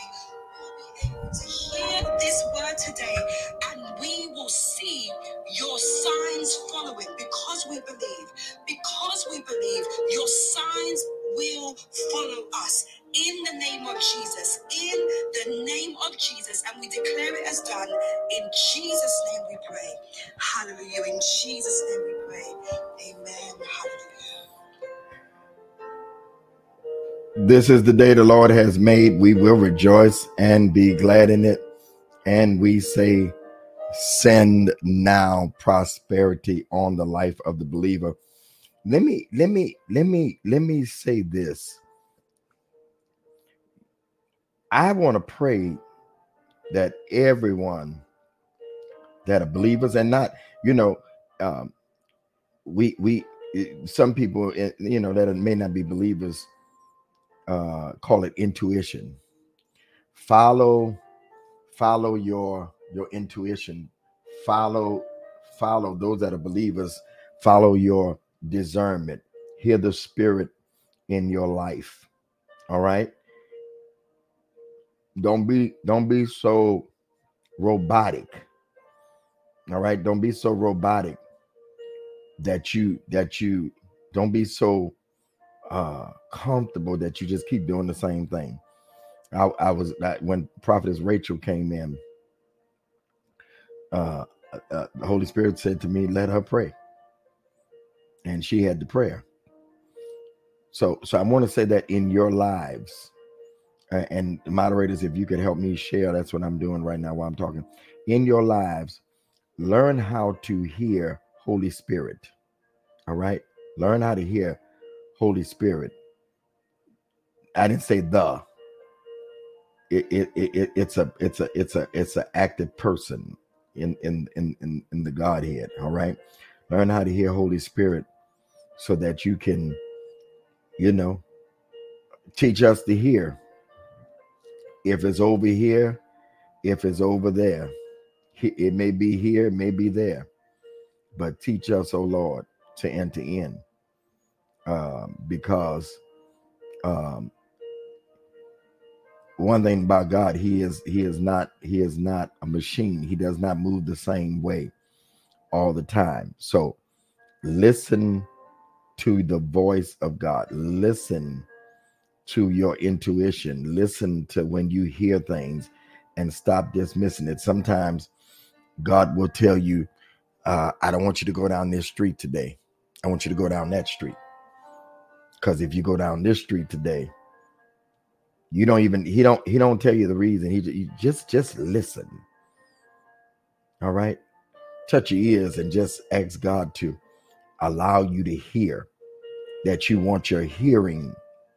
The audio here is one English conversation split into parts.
be able to hear this word today, and we will see your signs follow it because we believe. Because we believe, your signs will follow us in the name of Jesus. In the name of Jesus, and we declare it as done. In Jesus' name we pray. Hallelujah. In Jesus' name we pray. Amen. Hallelujah. This is the day the Lord has made. We will rejoice and be glad in it. And we say, send now prosperity on the life of the believer. Let me say this. I want to pray that everyone that are believers and not, um, we some people, that may not be believers, call it intuition. Follow your intuition. Follow those that are believers. Follow your discernment. Hear the spirit in your life. All right. Don't be so robotic. All right. Don't be so robotic that you don't be so comfortable that you just keep doing the same thing. I was when Prophetess Rachel came in, the Holy Spirit said to me, let her pray. And she had the prayer. So I want to say that in your lives, and the moderators, if you could help me share, that's what I'm doing right now while I'm talking. In your lives, learn how to hear Holy Spirit. All right. Learn how to hear Holy Spirit. I didn't say the. It's a active person in the Godhead. All right. Learn how to hear Holy Spirit so that you can, teach us to hear. If it's over here, if it's over there, it may be here, it may be there, but teach us, oh Lord, to enter in, because one thing about God, he is not a machine. He does not move the same way all the time. So listen to the voice of God. Listen to your intuition. Listen to when you hear things and stop dismissing it. Sometimes God will tell you, I don't want you to go down this street today. I want you to go down that street. Because if you go down this street today, he don't tell you the reason. He just listen. All right. Touch your ears and just ask God to allow you to hear, that you want your hearing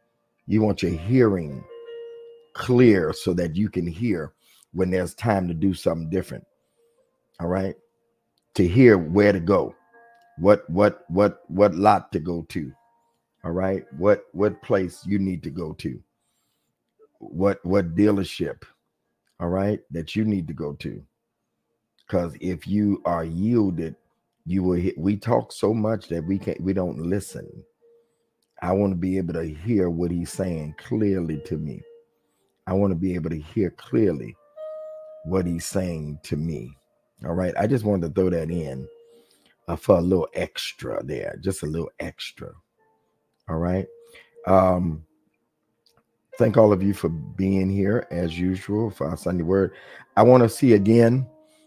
clear so that you can hear when there's time to do something different. All right. To hear where to go, what lot to go to. All right. What place you need to go to. What dealership, all right, that you need to go to. Because if you are yielded, you will hit. We talk so much that we don't listen. I want to be able to hear what he's saying clearly to me. I want to be able to hear clearly what he's saying to me. All right. I just wanted to throw that in for a little extra there, just a little extra. All right. Thank all of you for being here as usual for our Sunday word. I want to see again.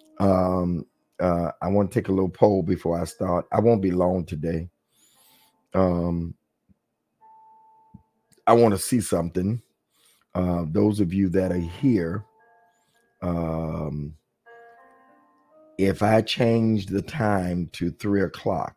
I want to take a little poll before I start. I won't be long today. I want to see something. Those of you that are here, if I change the time to 3:00,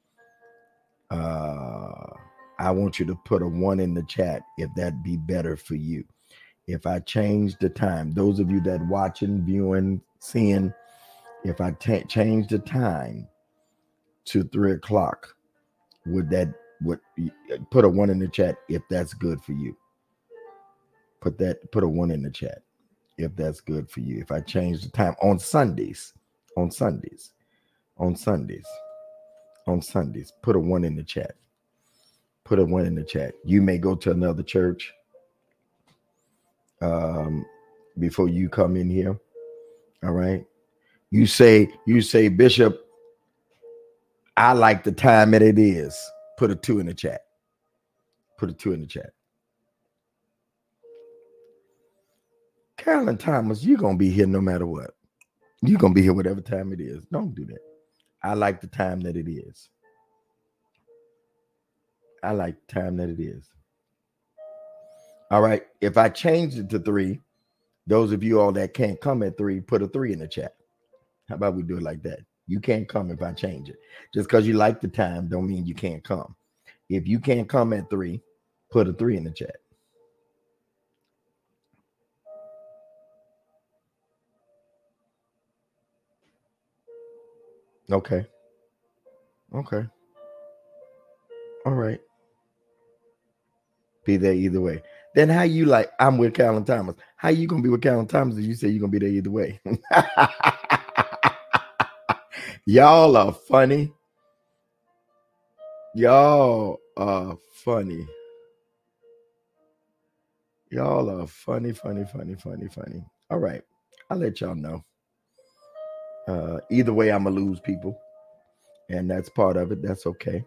I want you to put a 1 in the chat if that be better for you. If I change the time, those of you that watching, viewing, seeing, if I change the time to 3:00, would put a 1 in the chat if that's good for you. Put a 1 in the chat if that's good for you. If I change the time on Sundays, put a 1 in the chat. Put a 1 in the chat. You may go to another church. before you come in here. All right. You say, Bishop, I like the time that it is. Put a 2 in the chat. Put a 2 in the chat. Carolyn Thomas, you're going to be here no matter what. You're going to be here whatever time it is. Don't do that. I like the time that it is. I like the time that it is. All right. If I change it to 3, those of you all that can't come at 3, put a 3 in the chat. How about we do it like that? You can't come if I change it. Just because you like the time don't mean you can't come. If you can't come at 3, put a 3 in the chat. Okay. Okay. All right. Be there either way. Then how you like, I'm with Carolyn Thomas. How you going to be with Carolyn Thomas if you say you're going to be there either way? Y'all are funny. Y'all are funny. Y'all are funny. All right. I'll let y'all know. Either way, I'm going to lose people. And that's part of it. That's okay.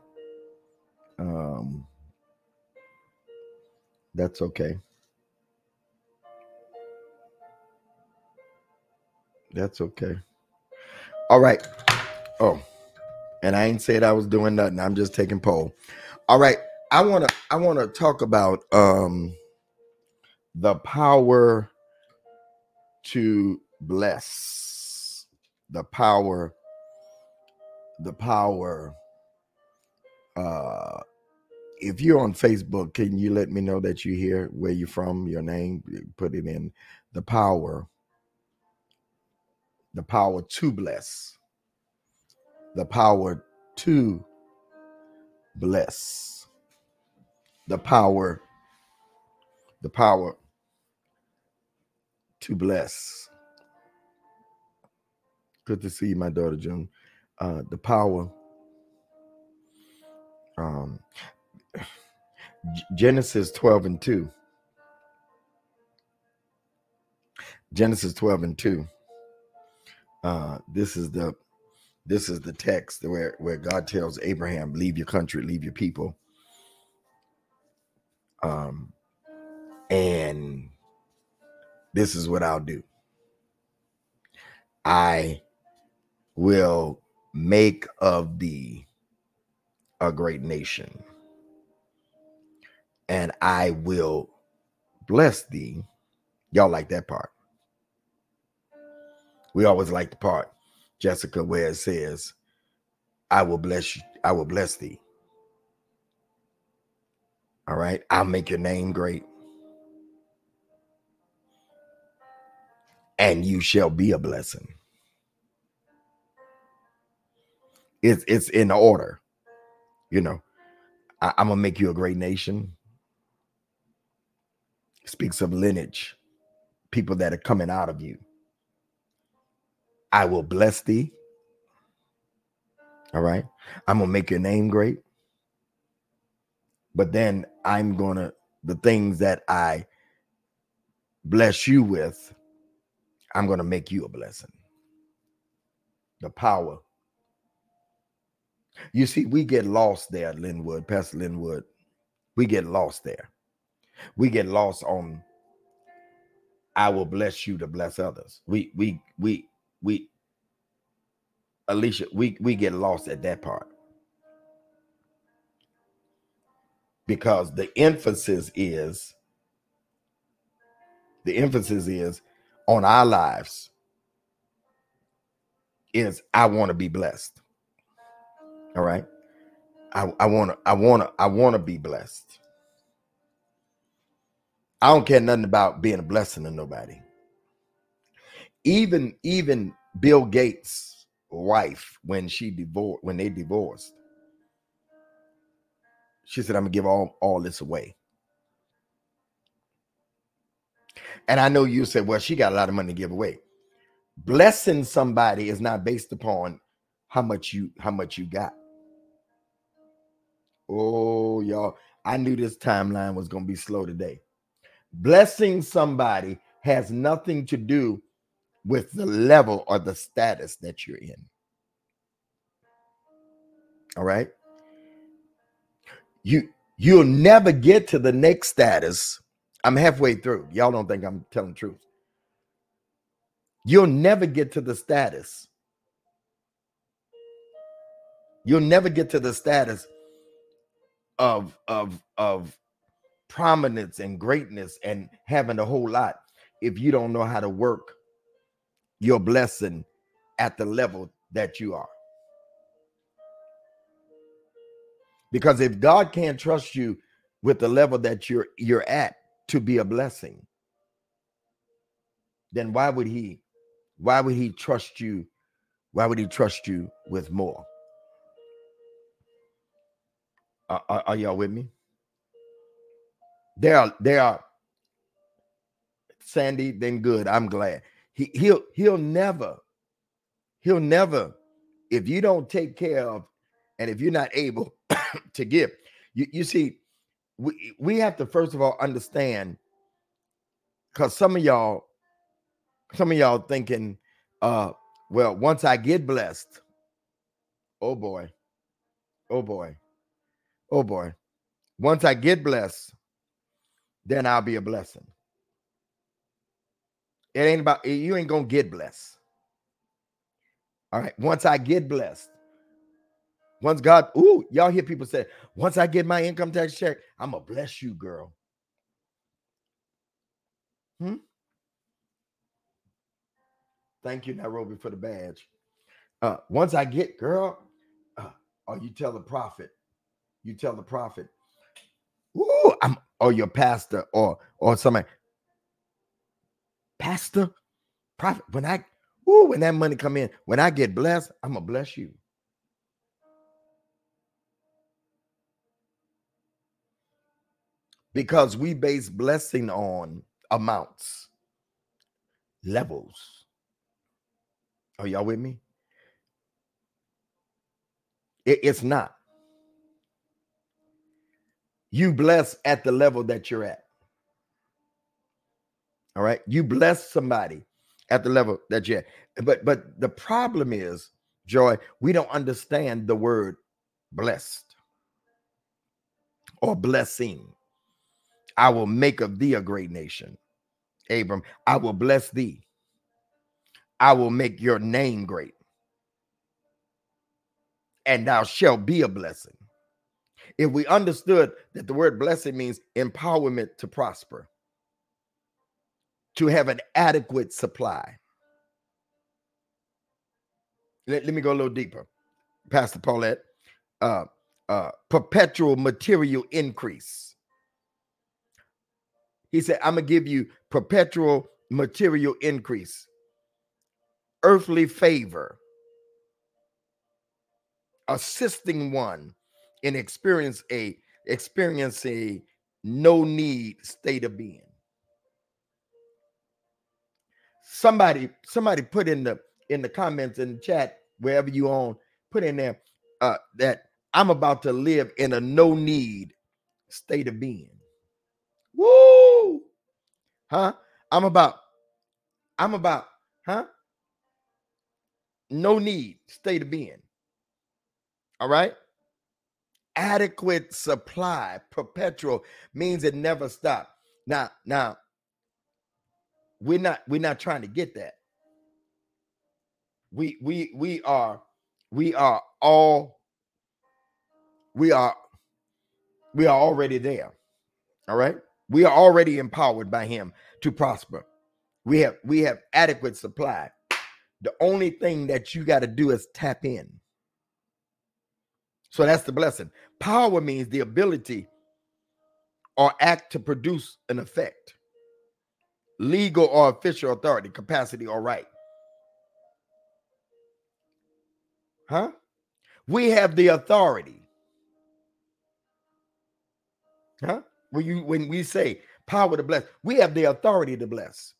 That's okay. That's okay. All right. Oh, and I ain't said I was doing nothing. I'm just taking poll. All right. I want to talk about the power to bless. The power. If you're on Facebook, can you let me know that you're here, where you're from, your name, put it in. The power to bless. The power to bless. The power to bless. Good to see you, my daughter June. The power. Genesis 12:2. Genesis 12:2. This is the text where God tells Abraham, leave your country, leave your people. And this is what I'll do. I will make of thee a great nation, and I will bless thee. Y'all like that part? We always like the part, Jessica, where it says, I will bless you. I will bless thee. All right. I'll make your name great, and you shall be a blessing. It's in order. You know, I'm going to make you a great nation. Speaks of lineage, people that are coming out of you. I will bless thee. All right. I'm going to make your name great. But then the things that I bless you with, I'm going to make you a blessing. The power. You see, we get lost there, Linwood, Pastor Linwood. We get lost there. We get lost on, I will bless you to bless others. Alicia, we get lost at that part. Because the emphasis is on our lives is I want to be blessed. All right. I want to be blessed. I don't care nothing about being a blessing to nobody. Even Bill Gates' wife, when they divorced, she said, I'm gonna give all this away. And I know you said, well, she got a lot of money to give away. Blessing somebody is not based upon how much you got. Oh, y'all, I knew this timeline was gonna be slow today. Blessing somebody has nothing to do with the level or the status that you're in. All right. You'll never get to the next status. I'm halfway through. Y'all don't think I'm telling the truth. You'll never get to the status. You'll never get to the status of prominence and greatness and having a whole lot if you don't know how to work your blessing at the level that you are. Because if God can't trust you with the level that you're at to be a blessing, then why would he trust you? Why would he trust you with more? Are y'all with me? They are Sandy, then good. I'm glad. He'll never, if you don't take care of, and if you're not able to give, you see, we have to first of all understand, because some of y'all thinking, well, once I get blessed, oh boy, once I get blessed, then I'll be a blessing. It ain't about, you ain't gonna get blessed. All right. Once I get blessed, once God, y'all hear people say, once I get my income tax check, I'm gonna bless you, girl. Thank you, Nairobi, for the badge. Once I get, girl, or you tell the prophet, or your pastor, or somebody, pastor, prophet, when that money come in, when I get blessed, I'm gonna bless you. Because we base blessing on amounts, levels. Are y'all with me? It's not. You bless at the level that you're at. All right. You bless somebody at the level that you're at. But the problem is, Joy, we don't understand the word blessed or blessing. I will make of thee a great nation. Abram, I will bless thee. I will make your name great. And thou shalt be a blessing. If we understood that the word blessing means empowerment to prosper, to have an adequate supply. Let me go a little deeper. Pastor Paulette, perpetual material increase. He said, I'm going to give you perpetual material increase, earthly favor, assisting one in experiencing a no need state of being. Somebody put in the comments in the chat, wherever you on, put in there that I'm about to live in a no need state of being. Woo! Huh? I'm about, huh? No need state of being. All right. Adequate supply, perpetual, means it never stops. Now, we're not trying to get that. We are already there. All right. We are already empowered by him to prosper. We have adequate supply. The only thing that you got to do is tap in. So that's the blessing. Power means the ability or act to produce an effect. Legal or official authority, capacity, or right. Huh? We have the authority. Huh? When we say power to bless, we have the authority to bless.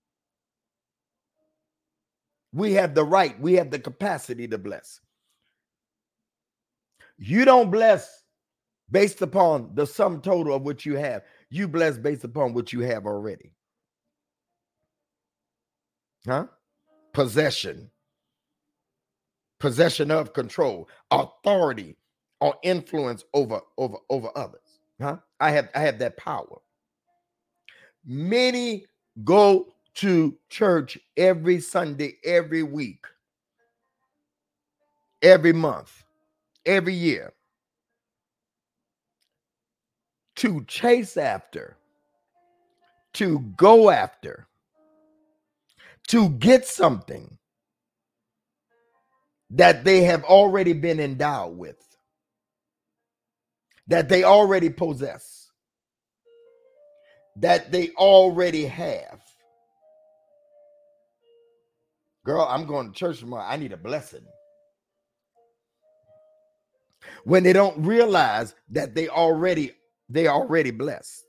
We have the right. We have the capacity to bless. You don't bless based upon the sum total of what you have. You blessed based upon what you have already. Huh? Possession of control, authority, or influence over others. Huh? I have that power. Many go to church every Sunday, every week, every month, every year to chase after, to go after, to get something that they have already been endowed with, that they already possess, that they already have. Girl, I'm going to church tomorrow. I need a blessing. When they don't realize that they already blessed.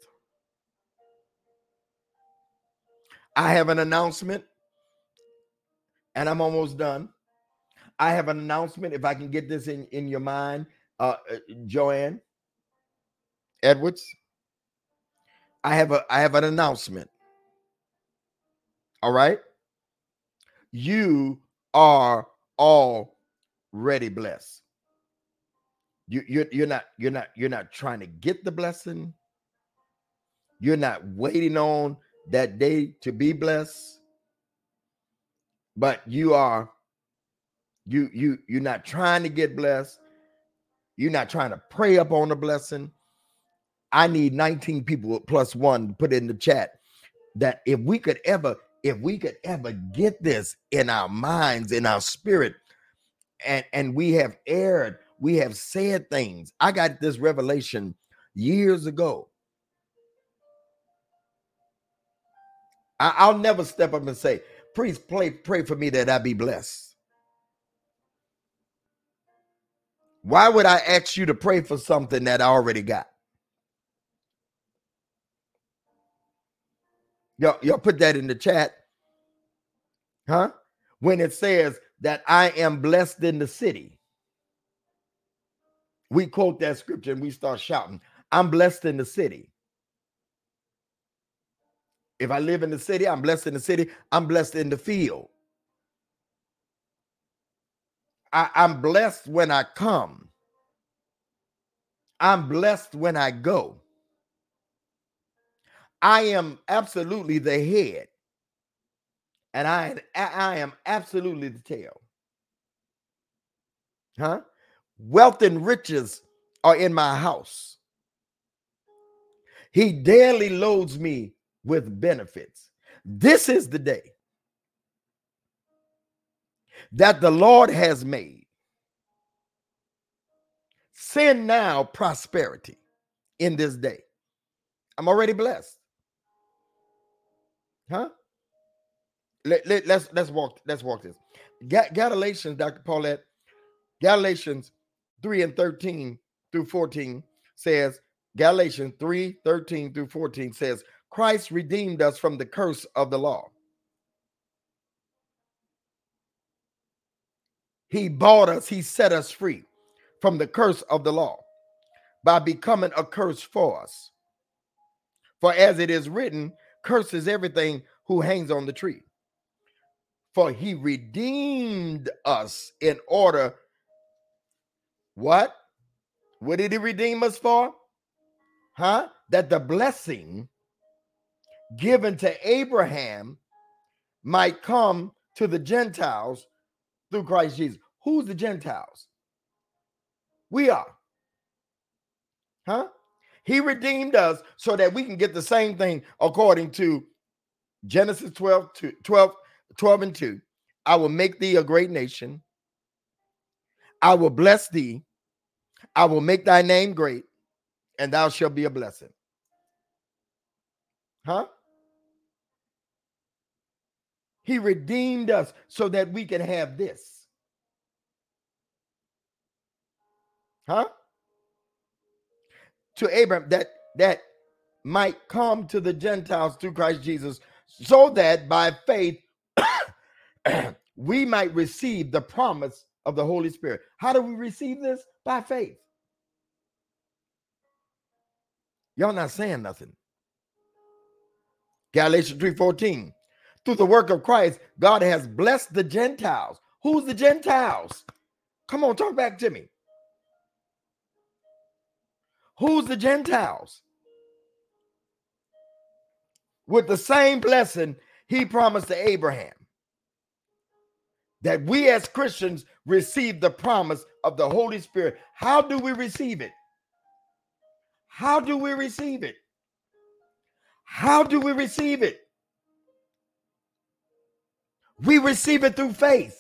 I have an announcement, and I'm almost done. I have an announcement. If I can get this in your mind, Joanne Edwards, I have an announcement. All right, you are already blessed. You're not trying to get the blessing. You're not waiting on that day to be blessed, but you're not trying to get blessed. You're not trying to pray up on the blessing. I need 19 people plus one to put in the chat that if we could ever get this in our minds, in our spirit, and we have erred, we have said things. I got this revelation years ago. I'll never step up and say, "Priest, pray for me that I be blessed." Why would I ask you to pray for something that I already got? Y'all put that in the chat. Huh? When it says that I am blessed in the city, we quote that scripture and we start shouting, I'm blessed in the city. If I live in the city, I'm blessed in the city. I'm blessed in the field. I'm blessed when I come. I'm blessed when I go. I am absolutely the head, and I am absolutely the tail. Huh? Wealth and riches are in my house. He daily loads me with benefits. This is the day that the Lord has made. Send now prosperity in this day. I'm already blessed. Huh? Let's walk this. Galatians, Dr. Paulette, Galatians 3:13 through 14 says, Galatians 3:13 through 14 says, Christ redeemed us from the curse of the law. He bought us, he set us free from the curse of the law by becoming a curse for us. For as it is written, curses everything who hangs on the tree. For he redeemed us in order, what? What did he redeem us for? Huh? That the blessing given to Abraham might come to the Gentiles through Christ Jesus. Who's the Gentiles? We are. Huh? He redeemed us so that we can get the same thing according to Genesis 12 and 2. I will make thee a great nation. I will bless thee. I will make thy name great, and thou shalt be a blessing. Huh? He redeemed us so that we can have this. Huh? To Abraham, that might come to the Gentiles through Christ Jesus, so that by faith we might receive the promise of the Holy Spirit. How do we receive this? By faith. Y'all not saying nothing. Galatians 3:14. Through the work of Christ, God has blessed the Gentiles. Who's the Gentiles? Come on, talk back to me. Who's the Gentiles? With the same blessing he promised to Abraham. That we as Christians receive the promise of the Holy Spirit. How do we receive it? How do we receive it? How do we receive it? We receive it through faith.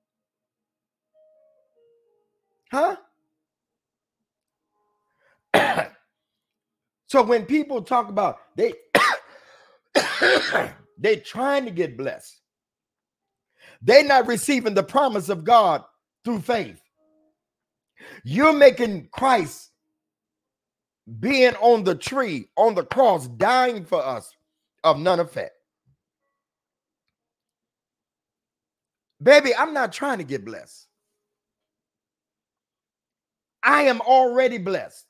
Huh? So when people talk about they're trying to get blessed, they're not receiving the promise of God through faith. You're making Christ being on the tree, on the cross, dying for us of none effect. Baby, I'm not trying to get blessed. I am already blessed.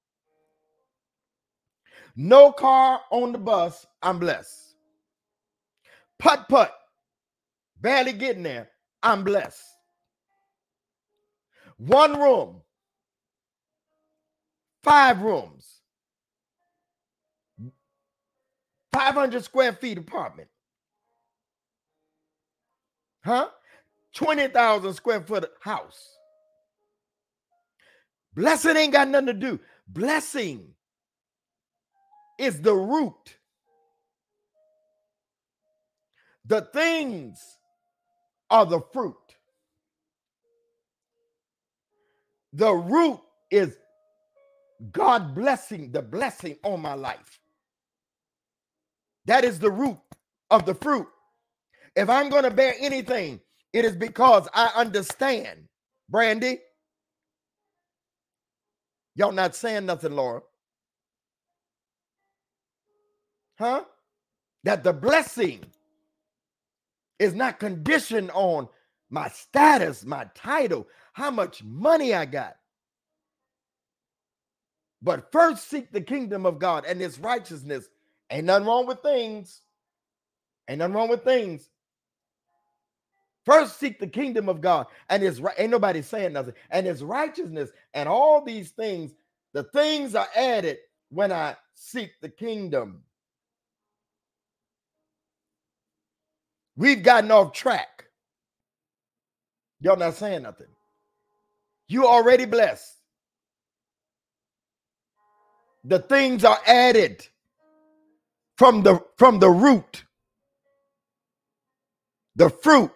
No car on the bus, I'm blessed. Putt, barely getting there, I'm blessed. One room, 5 rooms, 500 square feet apartment. Huh? 20,000 square foot house. Blessing ain't got nothing to do. Blessing is the root. The things are the fruit. The root is God blessing, the blessing on my life. That is the root of the fruit. If I'm going to bear anything, it is because I understand, Brandy. Y'all not saying nothing, Laura. Huh? That the blessing is not conditioned on my status, my title, how much money I got. But first seek the kingdom of God and his righteousness. Ain't nothing wrong with things. Ain't nothing wrong with things. First seek the kingdom of God and his right. Ain't nobody saying nothing. And his righteousness and all these things, the things are added when I seek the kingdom. We've gotten off track. Y'all not saying nothing. You already blessed. The things are added from the root, the fruit.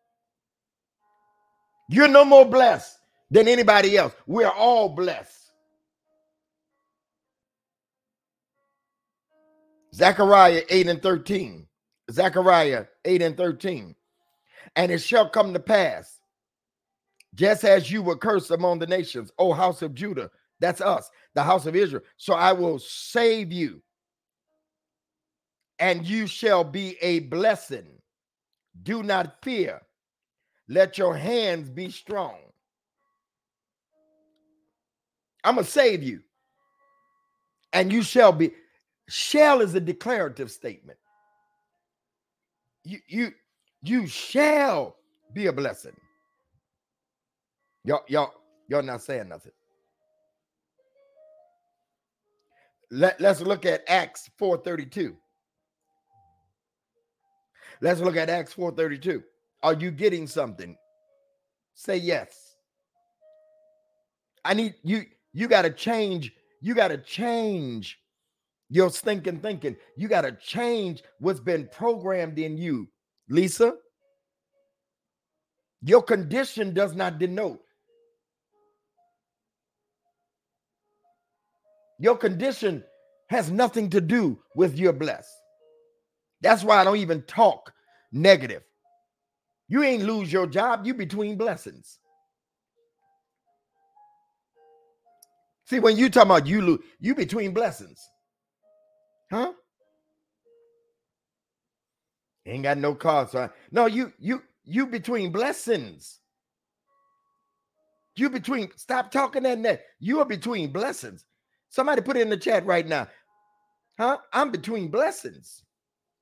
You're no more blessed than anybody else. We're all blessed. Zechariah 8:13. Zechariah 8:13. And it shall come to pass, just as you were cursed among the nations, O house of Judah, that's us, the house of Israel. So I will save you, and you shall be a blessing. Do not fear. Let your hands be strong. I'm going to save you, and you shall be. Shall is a declarative statement. You shall be a blessing. Y'all not saying nothing. Let's look at Acts 4:32. Let's look at Acts 4:32. Are you getting something? Say yes. I need you. You got to change. You got to change your stinking thinking. You got to change what's been programmed in you, Lisa. Your condition does not denote. Your condition has nothing to do with your blessed. That's why I don't even talk negative. You ain't lose your job. You between blessings. See, when you talk about you lose, you between blessings. Huh? Ain't got no car, so no, you between blessings. You between, stop talking that net. You are between blessings. Somebody put it in the chat right now. Huh? I'm between blessings.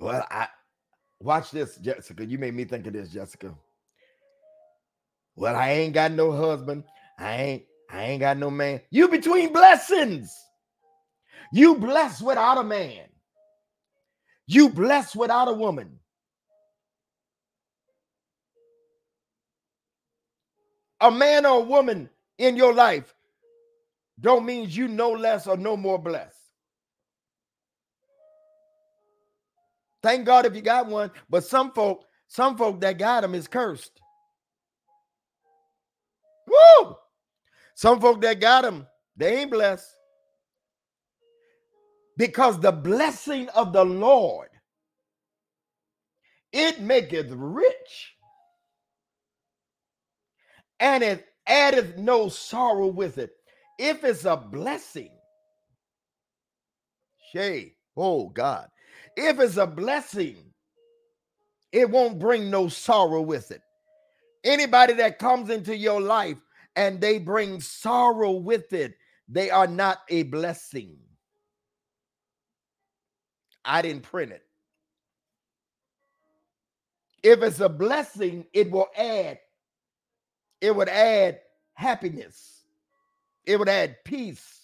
Well, I watch this, Jessica. You made me think of this, Jessica. Well, I ain't got no husband. I ain't got no man. You between blessings. You blessed without a man. You blessed without a woman. A man or a woman in your life don't mean you no less or no more blessed. Thank God if you got one, but some folk that got them is cursed. Woo! Some folk that got them, they ain't blessed. Because the blessing of the Lord, it maketh rich, and it addeth no sorrow with it. If it's a blessing, oh God, if it's a blessing, it won't bring no sorrow with it. Anybody that comes into your life and they bring sorrow with it, they are not a blessing. I didn't print it. If it's a blessing, it would add happiness. It would add peace.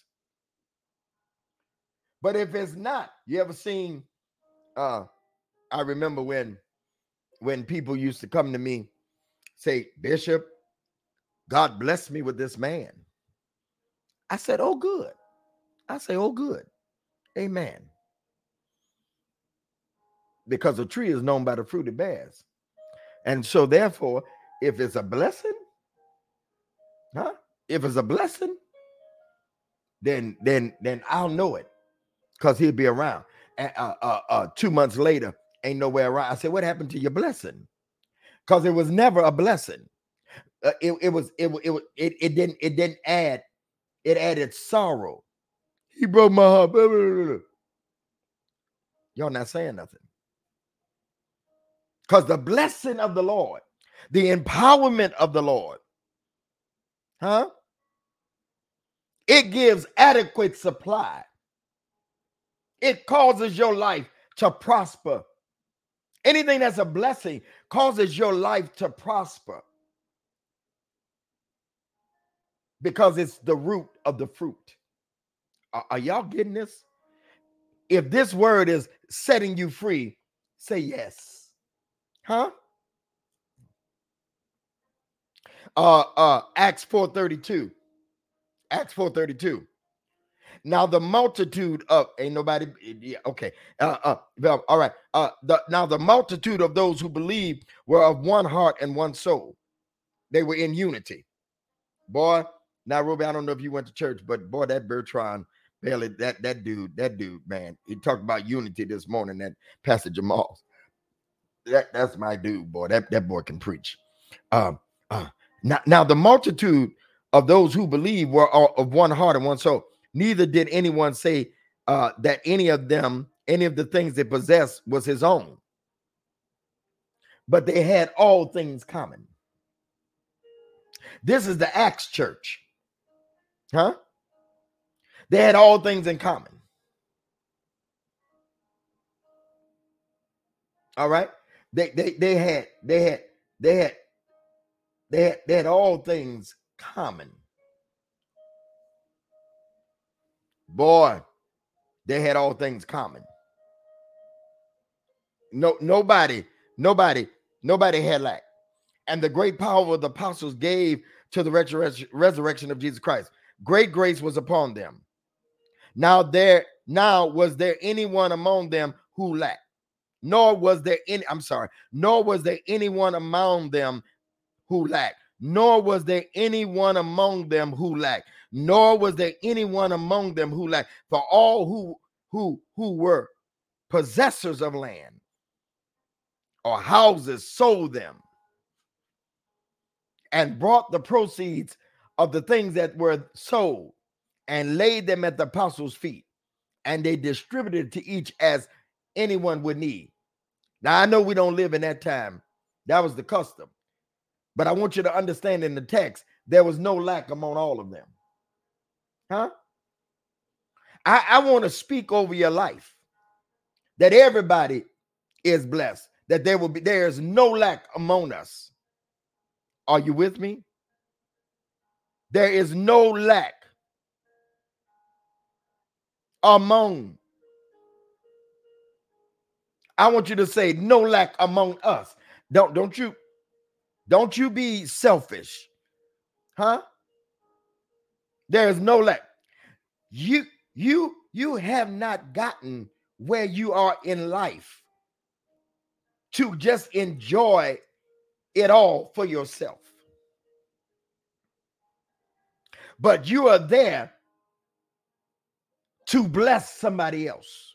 But if it's not, you ever seen, I remember when people used to come to me, say, Bishop, God bless me with this man. I said, oh, good. I say, oh, good. Amen. Because a tree is known by the fruit it bears. And so therefore, if it's a blessing, if it's a blessing, then I'll know it, because he'll be around. And 2 months later, ain't nowhere around. I said, what happened to your blessing? Because it was never a blessing. It didn't add. It added sorrow. He broke my heart. Y'all not saying nothing. Because the blessing of the Lord, the empowerment of the Lord, it gives adequate supply. It causes your life to prosper. Anything that's a blessing causes your life to prosper, because it's the root of the fruit. Are y'all getting this? If this word is setting you free, say yes. Acts 4:32. Acts 4:32. Now the multitude of okay. All right. Now the multitude of those who believed were of one heart and one soul. They were in unity. Boy, now Ruby, I don't know if you went to church, but boy, that Bertrand Bailey, that dude, man, he talked about unity this morning. That Pastor Jamal, that's my dude, boy. That boy can preach. Now the multitude of those who believe were of one heart and one soul. Neither did anyone say that any of the things they possessed was his own, but they had all things common. This is the Acts church. They had all things in common. All right. They had all things common. Boy, they had all things common. Nobody had lack. And the great power of the apostles gave to the resurrection of Jesus Christ. Great grace was upon them. Now was there anyone among them who lacked? Nor was there anyone among them who lacked. Nor was there anyone among them who lacked. Nor was there anyone among them who lacked. For all who were possessors of land or houses sold them and brought the proceeds of the things that were sold and laid them at the apostles' feet, and they distributed to each as anyone would need. Now, I know we don't live in that time. That was the custom. But I want you to understand, in the text, there was no lack among all of them. I want to speak over your life that everybody is blessed. That there is no lack among us. Are you with me? There is no lack among. I want you to say no lack among us. Don't you be selfish. Huh? There is no lack. You have not gotten where you are in life to just enjoy it all for yourself. But you are there to bless somebody else.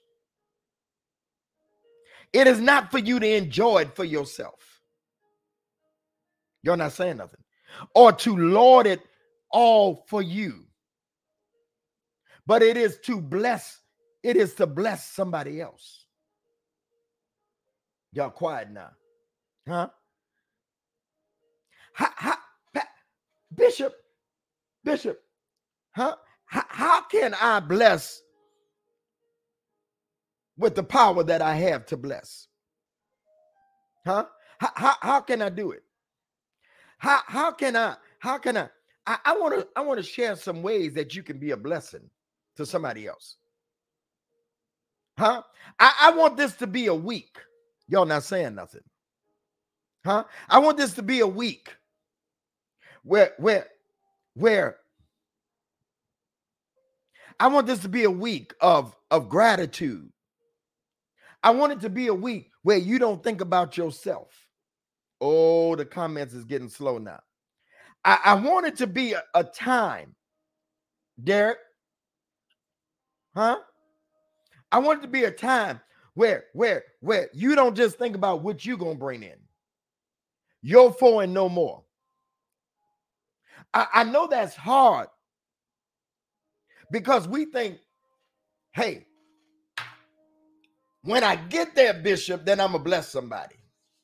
It is not for you to enjoy it for yourself. You're not saying nothing. Or to lord it all for you. But it is to bless somebody else. Y'all quiet now. Huh? Bishop, huh? How can I bless with the power that I have to bless? Huh? How can I do it? How can I want to share some ways that you can be a blessing to somebody else. Huh? I want this to be a week. Y'all not saying nothing. Huh? I want this to be a week where I want this to be a week of gratitude. I want it to be a week where you don't think about yourself. Oh, the comments is getting slow now. I want it to be a time, Derek. Huh? I want it to be a time where you don't just think about what you're going to bring in. You're for and no more. I know that's hard because we think, hey, when I get there, Bishop, then I'm going to bless somebody.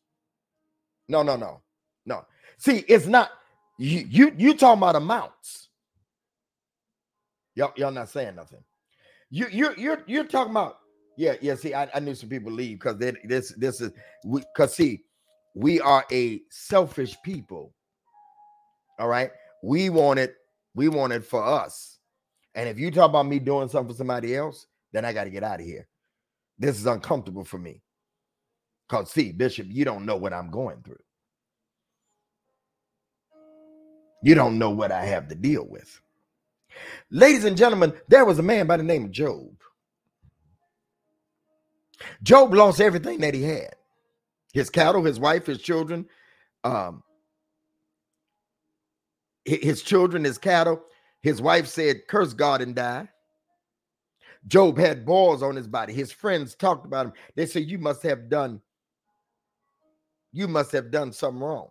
No. See, it's not, you talking about amounts. Y'all not saying nothing. You're talking about, yeah. See, I knew some people leave because this is, because see, we are a selfish people. All right. We want it for us. And if you talk about me doing something for somebody else, then I got to get out of here. This is uncomfortable for me. Because see, Bishop, you don't know what I'm going through. You don't know what I have to deal with. Ladies and gentlemen, there was a man by the name of Job. Job lost everything that he had. His cattle, his wife, his children, his children, his cattle. His wife said, curse God and die. Job had boils on his body. His friends talked about him. They said, you must have done something wrong.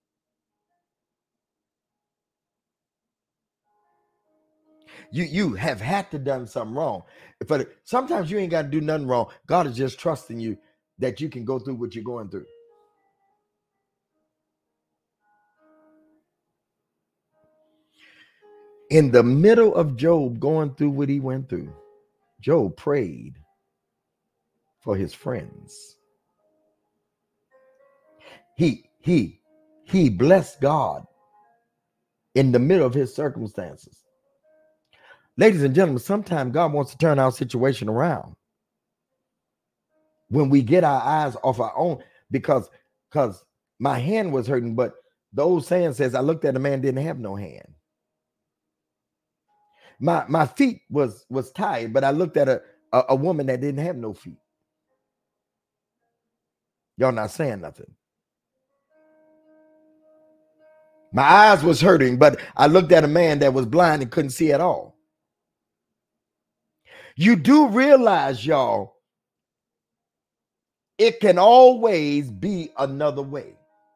You have had to done something wrong. But sometimes you ain't got to do nothing wrong. God is just trusting you that you can go through what you're going through. In the middle of Job going through what he went through, Job prayed for his friends. He blessed God in the middle of his circumstances. Ladies and gentlemen, sometimes God wants to turn our situation around when we get our eyes off our own, because my hand was hurting, but the old saying says, I looked at a man didn't have no hand. My feet was tired, but I looked at a woman that didn't have no feet. Y'all not saying nothing. My eyes was hurting, but I looked at a man that was blind and couldn't see at all. You do realize, y'all, it can always be another way.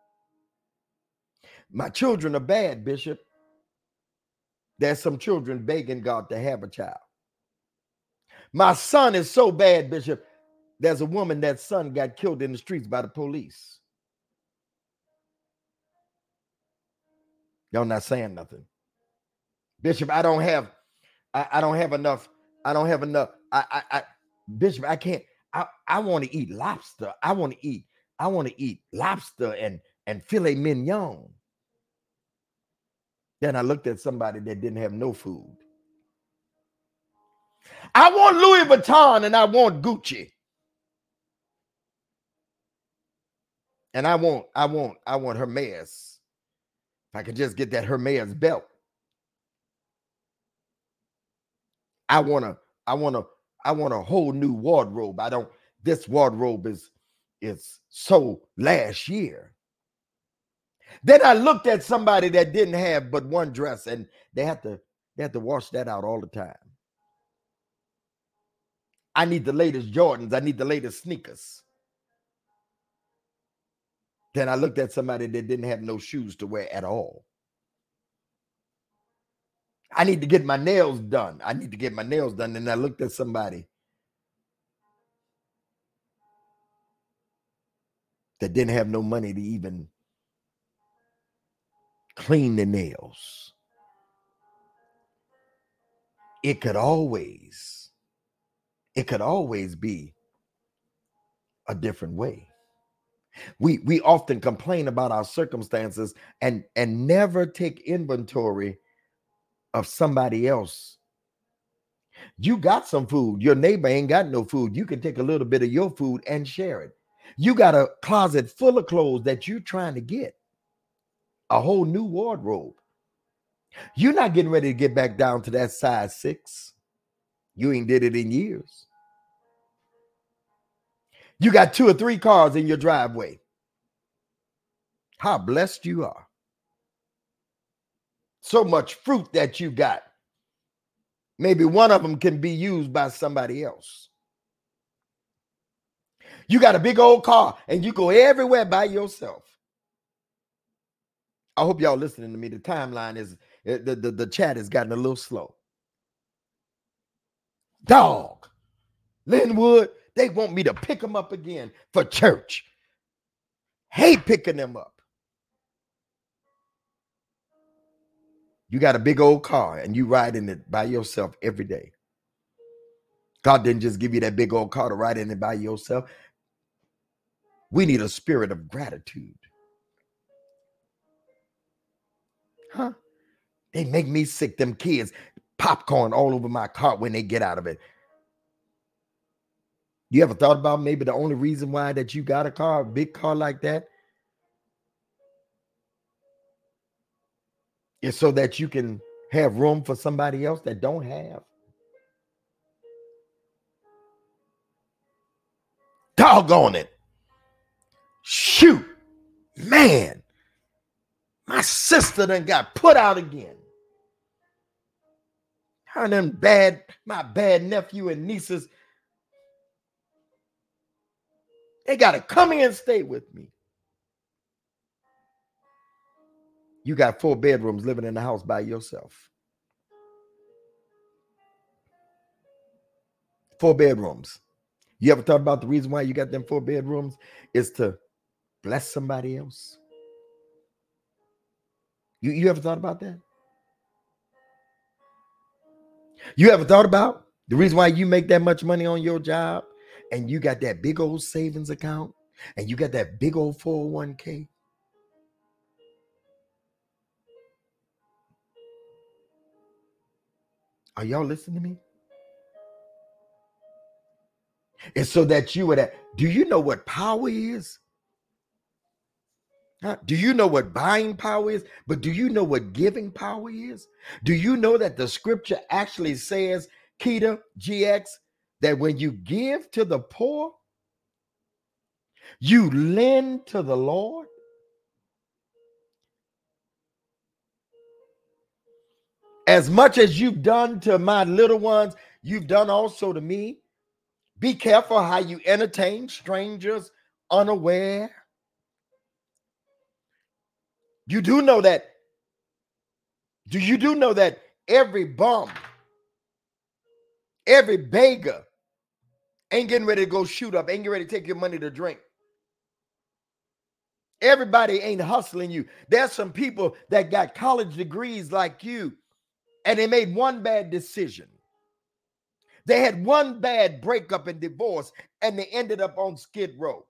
My children are bad, Bishop. There's some children begging God to have a child. My son is so bad, Bishop. There's a woman, that son got killed in the streets by the police. Y'all not saying nothing. Bishop, I don't have enough. Bishop, I can't. I want to eat lobster. I want to eat lobster and filet mignon. Then I looked at somebody that didn't have no food. I want Louis Vuitton and I want Gucci. And I want Hermes. If I could just get that Hermes belt. I want a whole new wardrobe. This wardrobe is so last year. Then I looked at somebody that didn't have but one dress, and they had to wash that out all the time. I need the latest Jordans. I need the latest sneakers. Then I looked at somebody that didn't have no shoes to wear at all. I need to get my nails done. And I looked at somebody that didn't have no money to even clean the nails. It could always be a different way. We often complain about our circumstances and never take inventory of somebody else. You got some food. Your neighbor ain't got no food. You can take a little bit of your food and share it. You got a closet full of clothes that you're trying to get. A whole new wardrobe. You're not getting ready to get back down to that size 6. You ain't did it in years. You got 2 or 3 cars in your driveway. How blessed you are. So much fruit that you got. Maybe one of them can be used by somebody else. You got a big old car and you go everywhere by yourself. I hope y'all listening to me. The timeline is, the chat has gotten a little slow. Dog. Linwood, they want me to pick them up again for church. Hate picking them up. You got a big old car and you ride in it by yourself every day. God didn't just give you that big old car to ride in it by yourself. We need a spirit of gratitude. Huh? They make me sick, them kids. Popcorn all over my car when they get out of it. You ever thought about maybe the only reason why that you got a big car like that, is so that you can have room for somebody else that don't have? Doggone it. Shoot. Man. My sister done got put out again. Her and my bad nephew and nieces, they got to come in and stay with me. You got 4 bedrooms living in the house by yourself. 4 bedrooms. You ever thought about the reason why you got them 4 bedrooms is to bless somebody else? You ever thought about that? You ever thought about the reason why you make that much money on your job and you got that big old savings account and you got that big old 401k? Are y'all listening to me? It's so that you would. Do you know what power is? Do you know what buying power is? But do you know what giving power is? Do you know that the scripture actually says, Keita, GX, that when you give to the poor, you lend to the Lord? As much as you've done to my little ones, you've done also to me. Be careful how you entertain strangers unaware. You do know that every bum, every beggar ain't getting ready to go shoot up, ain't getting ready to take your money to drink. Everybody ain't hustling you. There's some people that got college degrees like you, and they made one bad decision. They had one bad breakup and divorce, and they ended up on Skid Row.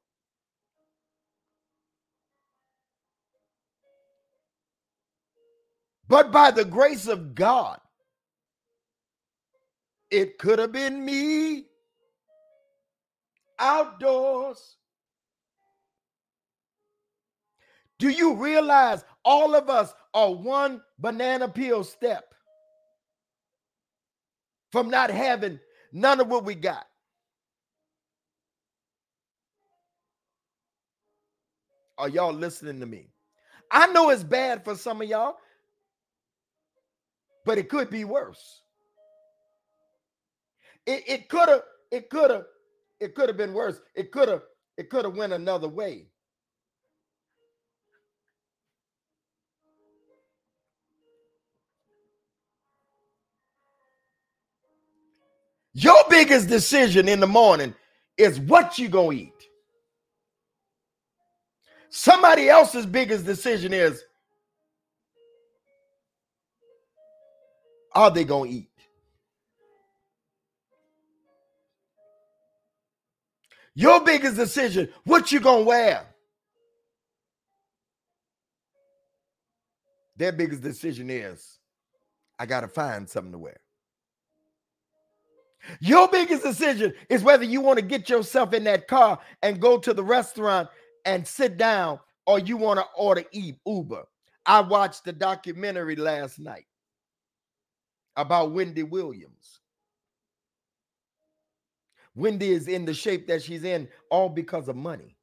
But by the grace of God, it could have been me outdoors. Do you realize all of us are one banana peel step from not having none of what we got? Are y'all listening to me? I know it's bad for some of y'all, but it could be worse. It could have been worse. It could have went another way. Your biggest decision in the morning is what you gonna eat. Somebody else's biggest decision is, are they gonna eat? Your biggest decision, what you gonna wear? Their biggest decision is, I gotta find something to wear. Your biggest decision is whether you want to get yourself in that car and go to the restaurant and sit down, or you want to order Uber. I watched the documentary last night about Wendy Williams. Wendy is in the shape that she's in all because of money.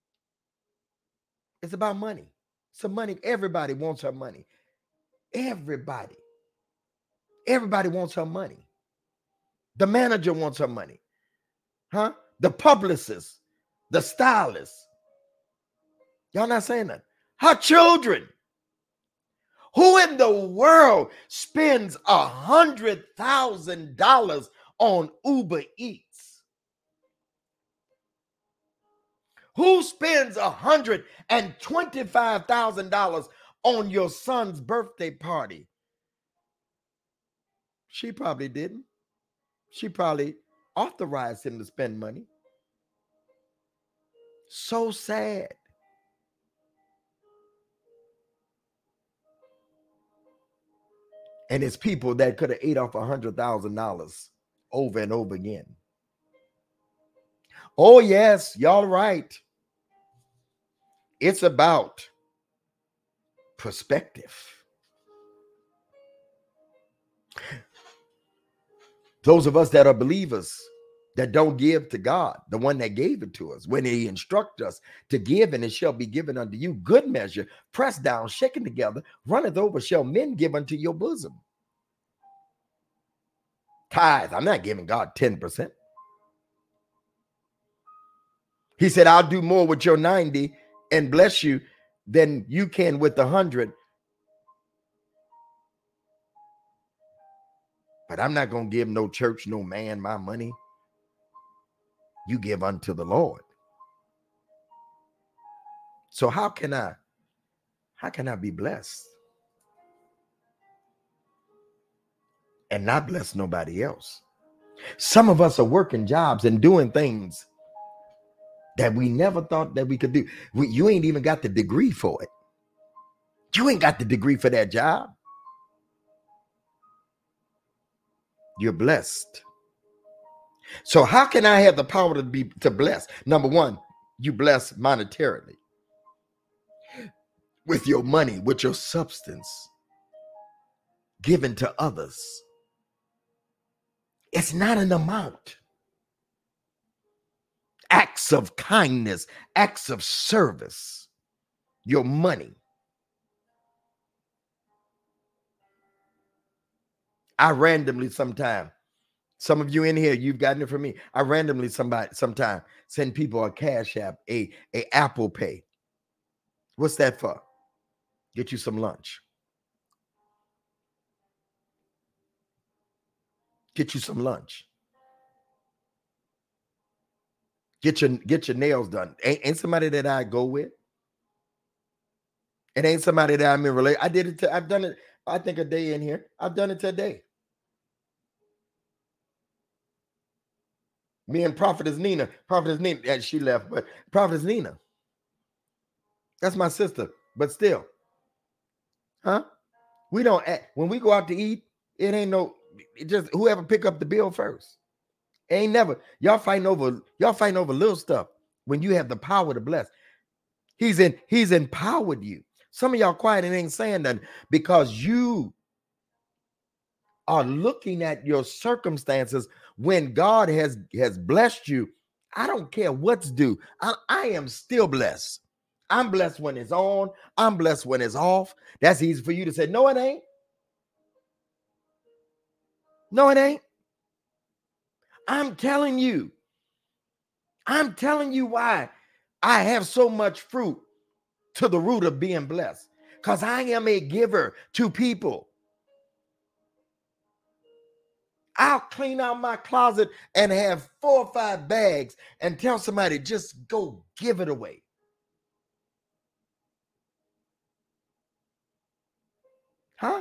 It's about money. So money, everybody wants her money. Everybody wants her money. The manager wants her money. Huh? The publicist, the stylist. Y'all not saying that? Her children. Who in the world spends $100,000 on Uber Eats? Who spends $125,000 on your son's birthday party? She probably didn't. She probably authorized him to spend money. So sad. And it's people that could have ate off $100,000 over and over again. Oh, yes, y'all right. It's about perspective. Those of us that are believers that don't give to God, the one that gave it to us, when he instructs us to give, and it shall be given unto you, good measure, pressed down, shaken together, runneth over, shall men give unto your bosom. Tithe, I'm not giving God 10%. He said, I'll do more with your 90 and bless you than you can with 100. But I'm not going to give no church, no man my money. You give unto the Lord. So how can I be blessed and not bless nobody else? Some of us are working jobs and doing things that we never thought that we could do. You ain't even got the degree for it. You ain't got the degree for that job. You're blessed. So how can I have the power to bless? Number one, you bless monetarily. With your money, with your substance given to others. It's not an amount. Acts of kindness, acts of service, your money. I randomly sometime, some of you in here, you've gotten it from me. I randomly sometime send people a Cash App, a Apple Pay. What's that for? Get you some lunch. Get you some lunch. Get your nails done. Ain't somebody that I go with. It ain't somebody that I'm in relation. I've done it, I think, a day in here. I've done it today. Me and Prophetess Nina, and she left, but Prophetess Nina, that's my sister, but still, huh? We don't act, when we go out to eat, it ain't no, it just whoever pick up the bill first. Ain't never, y'all fighting over little stuff when you have the power to bless. He's empowered you. Some of y'all quiet and ain't saying nothing because you are looking at your circumstances when God has blessed you. I don't care what's due. I am still blessed. I'm blessed when it's on. I'm blessed when it's off. That's easy for you to say, no, it ain't. No, it ain't. I'm telling you why I have so much fruit to the root of being blessed. Because I am a giver to people. I'll clean out my closet and have 4 or 5 bags and tell somebody, just go give it away. Huh?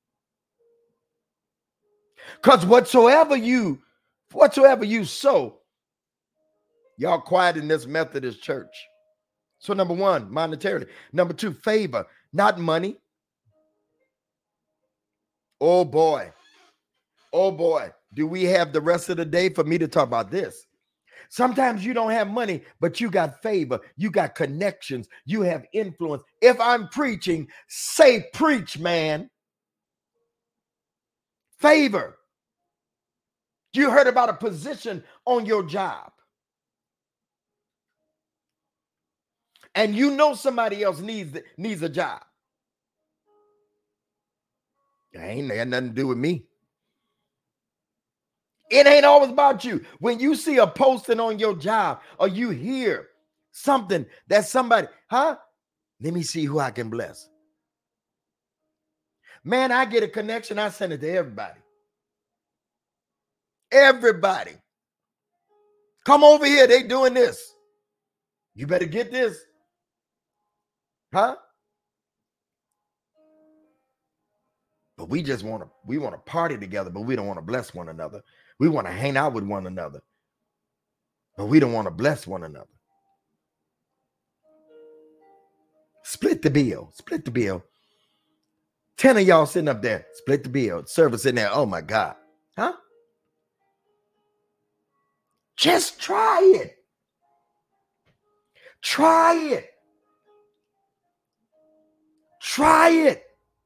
Because whatsoever you sow, y'all quiet in this Methodist church. So number 1, monetarily. Number 2, favor, not money. Oh boy. Do we have the rest of the day for me to talk about this? Sometimes you don't have money, but you got favor, you got connections, you have influence. If I'm preaching, say preach, man. Favor. You heard about a position on your job. And you know somebody else needs a job. It ain't had nothing to do with me. It ain't always about you. When you see a posting on your job or you hear something that somebody, let me see who I can bless. Man, I get a connection, I send it to everybody. Everybody. Come over here, they doing this. You better get this. But we just want to party together, but we don't want to bless one another. We want to hang out with one another, but we don't want to bless one another. Split the bill. 10 of y'all sitting up there, split the bill. Service in there. Oh my God. Just try it. Try it.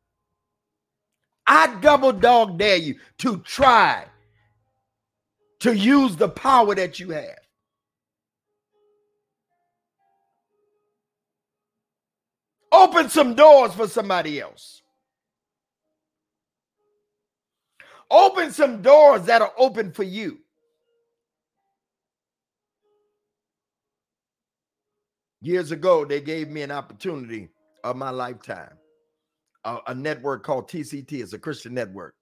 I double dog dare you to try to use the power that you have. Open some doors for somebody else. Open some doors that are open for you. Years ago, they gave me an opportunity of my lifetime. A network called TCT. It's a Christian network.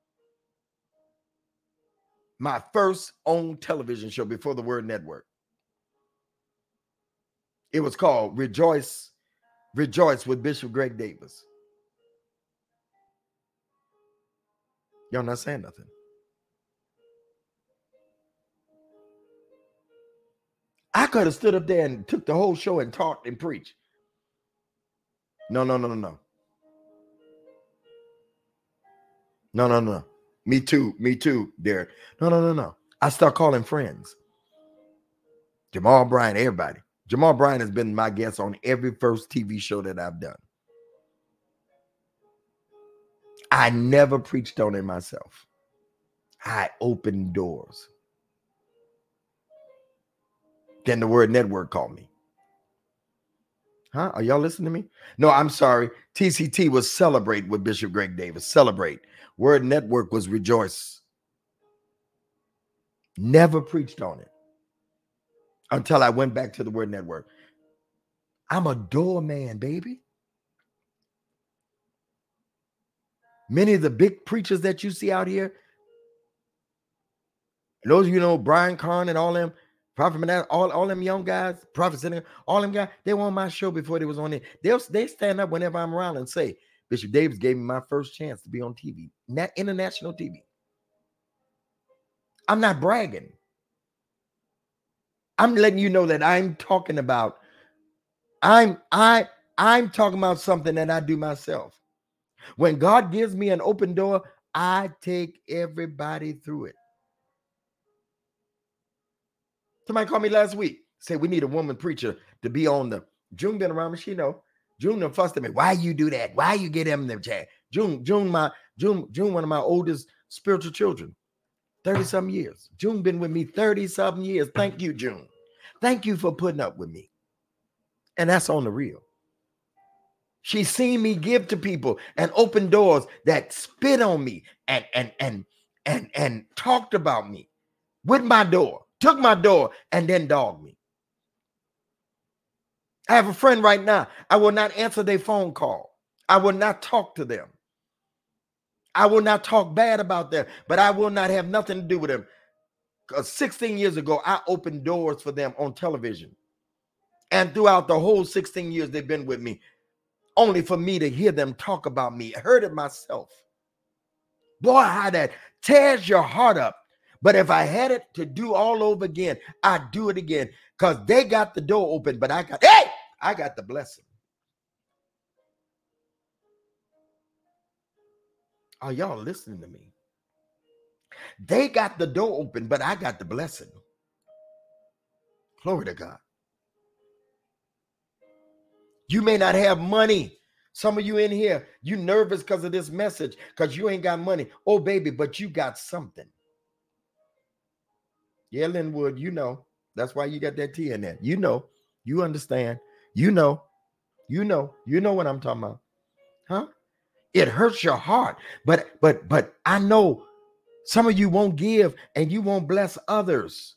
My first own television show before the word network. It was called Rejoice with Bishop Greg Davis. Y'all not saying nothing. I could have stood up there and took the whole show and taught and preached. No. No. Me too, Derek. No. I start calling friends. Jamal Bryant, everybody. Jamal Bryant has been my guest on every first TV show that I've done. I never preached on it myself. I opened doors. Then the word network called me. Are y'all listening to me? No, I'm sorry. TCT was Celebrate with Bishop Greg Davis. Celebrate. Word network was Rejoice. Never preached on it until I went back to the word network. I'm a doorman, baby. Many of the big preachers that you see out here, those, Brian Carn and all them, Prophet Manette, all them young guys, Prophet Center, all them guys, they were on my show before they was on it. They stand up whenever I'm around and say, Bishop Davis gave me my first chance to be on TV, international TV. I'm not bragging. I'm letting you know that I'm talking about I'm talking about something that I do myself. When God gives me an open door, I take everybody through it. Somebody called me last week, said we need a woman preacher to be on the. June been around me, she know. June done fussed at me. Why you do that? Why you get him in the chat? June, one of my oldest spiritual children, 30-something years. June been with me 30-something years. Thank you, June. Thank you for putting up with me. And that's on the real. She's seen me give to people and open doors that spit on me and talked about me with my door, took my door, and then dogged me. I have a friend right now. I will not answer their phone call. I will not talk to them. I will not talk bad about them, but I will not have nothing to do with them. Because 16 years ago, I opened doors for them on television. And throughout the whole 16 years they've been with me, only for me to hear them talk about me. I heard it myself. Boy, how that tears your heart up. But if I had it to do all over again, I'd do it again. Because they got the door open, but I got the blessing. Are y'all listening to me? They got the door open, but I got the blessing. Glory to God. You may not have money. Some of you in here, you nervous because of this message, because you ain't got money. Oh, baby, but you got something. Yeah, Linwood, you know. That's why you got that T in there. You know. You understand. You know what I'm talking about. Huh? It hurts your heart. But I know some of you won't give and you won't bless others.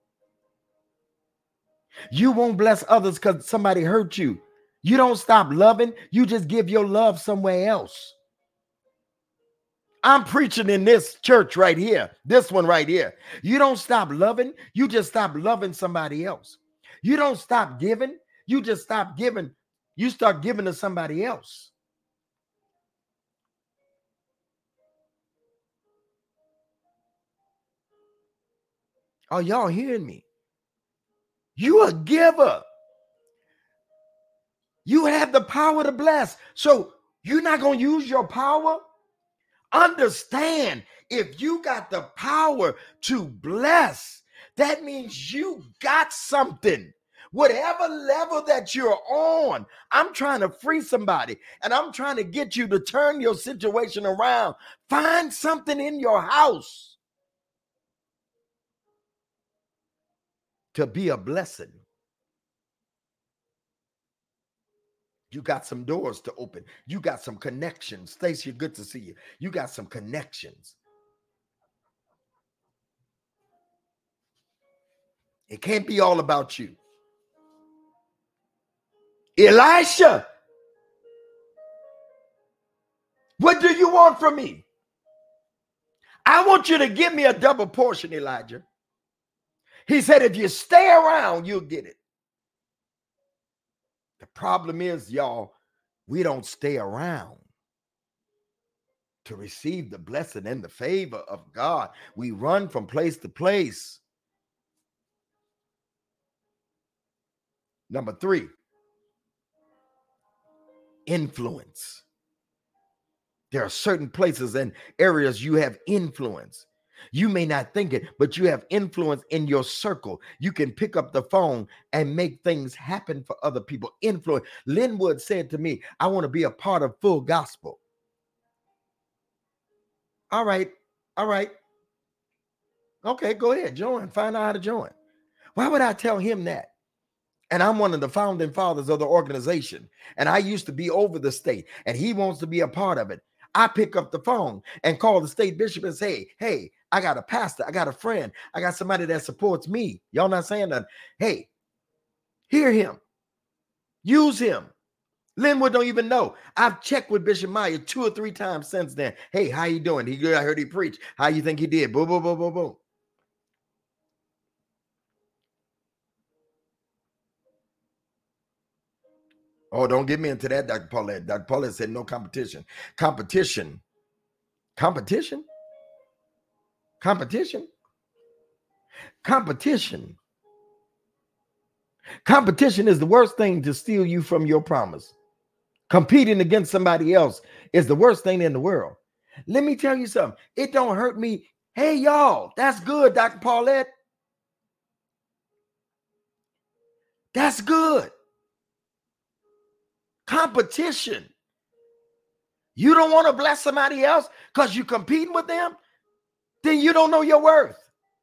You won't bless others because somebody hurt you. You don't stop loving. You just give your love somewhere else. I'm preaching in this church right here. This one right here. You don't stop loving. You just stop loving somebody else. You don't stop giving. You just stop giving. You start giving to somebody else. Are y'all hearing me? You a giver. You have the power to bless. So you're not going to use your power? Understand, if you got the power to bless, that means you got something. Whatever level that you're on, I'm trying to free somebody and I'm trying to get you to turn your situation around. Find something in your house to be a blessing. You got some doors to open. You got some connections. Stacey, good to see you. You got some connections. It can't be all about you. Elisha, what do you want from me? I want you to give me a double portion, Elijah. He said, if you stay around, you'll get it. The problem is, y'all, we don't stay around to receive the blessing and the favor of God. We run from place to place. Number 3, influence. There are certain places and areas you have influence. You may not think it, but you have influence in your circle. You can pick up the phone and make things happen for other people. Influence. Linwood said to me, I want to be a part of Full Gospel. All right. Okay, go ahead. Join. Find out how to join. Why would I tell him that? And I'm one of the founding fathers of the organization. And I used to be over the state. And he wants to be a part of it. I pick up the phone and call the state bishop and say, hey, I got a pastor. I got a friend. I got somebody that supports me. Y'all not saying that. Hey, hear him. Use him. Linwood don't even know. I've checked with Bishop Meyer 2 or 3 times since then. Hey, how you doing? He good? I heard he preached. How you think he did? Boom, boom, boom, boom, boom. Oh, don't get me into that, Dr. Paulette. Dr. Paulette said no competition. Competition. Competition is the worst thing to steal you from your promise. Competing against somebody else is the worst thing in the world. Let me tell you something. It don't hurt me. Hey, y'all, that's good, Dr. Paulette. That's good. Competition. You don't want to bless somebody else because you're competing with them? Then you don't know your worth.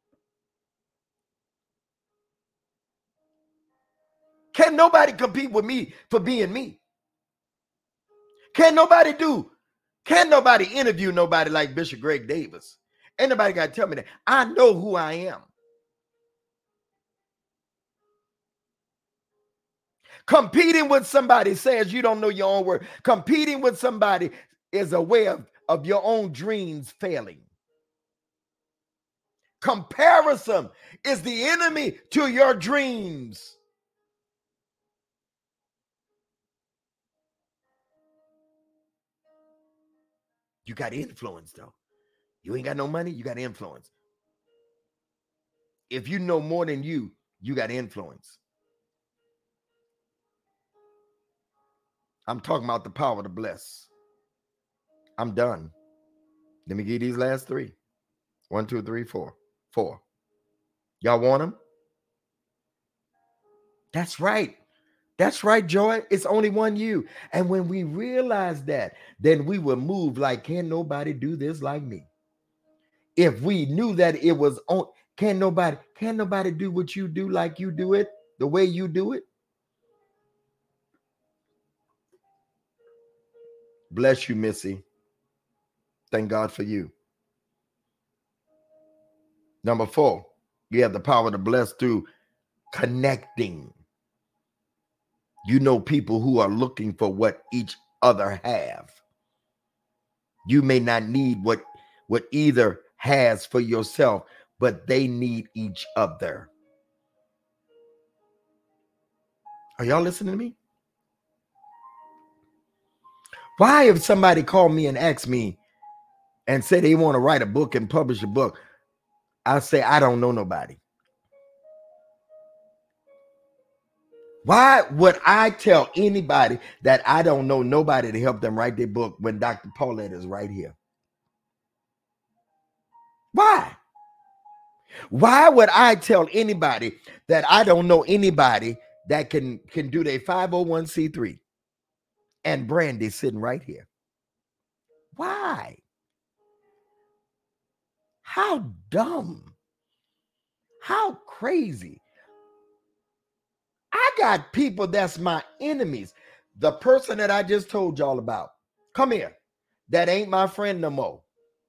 Can nobody compete with me for being me? Can nobody interview nobody like Bishop Greg Davis? Ain't nobody got to tell me that. I know who I am. Competing with somebody says you don't know your own worth. Competing with somebody is a way of your own dreams failing. Comparison is the enemy to your dreams. You got influence, though. You ain't got no money, you got influence. If you know more than you got influence. I'm talking about the power to bless. I'm done. Let me give these last three. 1, 2, 3, 4. 4. Y'all want them? That's right. That's right, Joy. It's only one you. And when we realize that, then we will move like, can nobody do this like me? If we knew that it was on, can nobody do what you do like you do it, the way you do it? Bless you, Missy. Thank God for you. Number 4, you have the power to bless through connecting. You know people who are looking for what each other have. You may not need what either has for yourself, but they need each other. Are y'all listening to me? Why, if somebody called me and asked me and said they want to write a book and publish a book, I say, I don't know nobody. Why would I tell anybody that I don't know nobody to help them write their book when Dr. Paulette is right here? Why? Why would I tell anybody that I don't know anybody that can do their 501c3 and Brandy sitting right here? Why? How dumb? How crazy? I got people that's my enemies. The person that I just told y'all about, come here, that ain't my friend no more.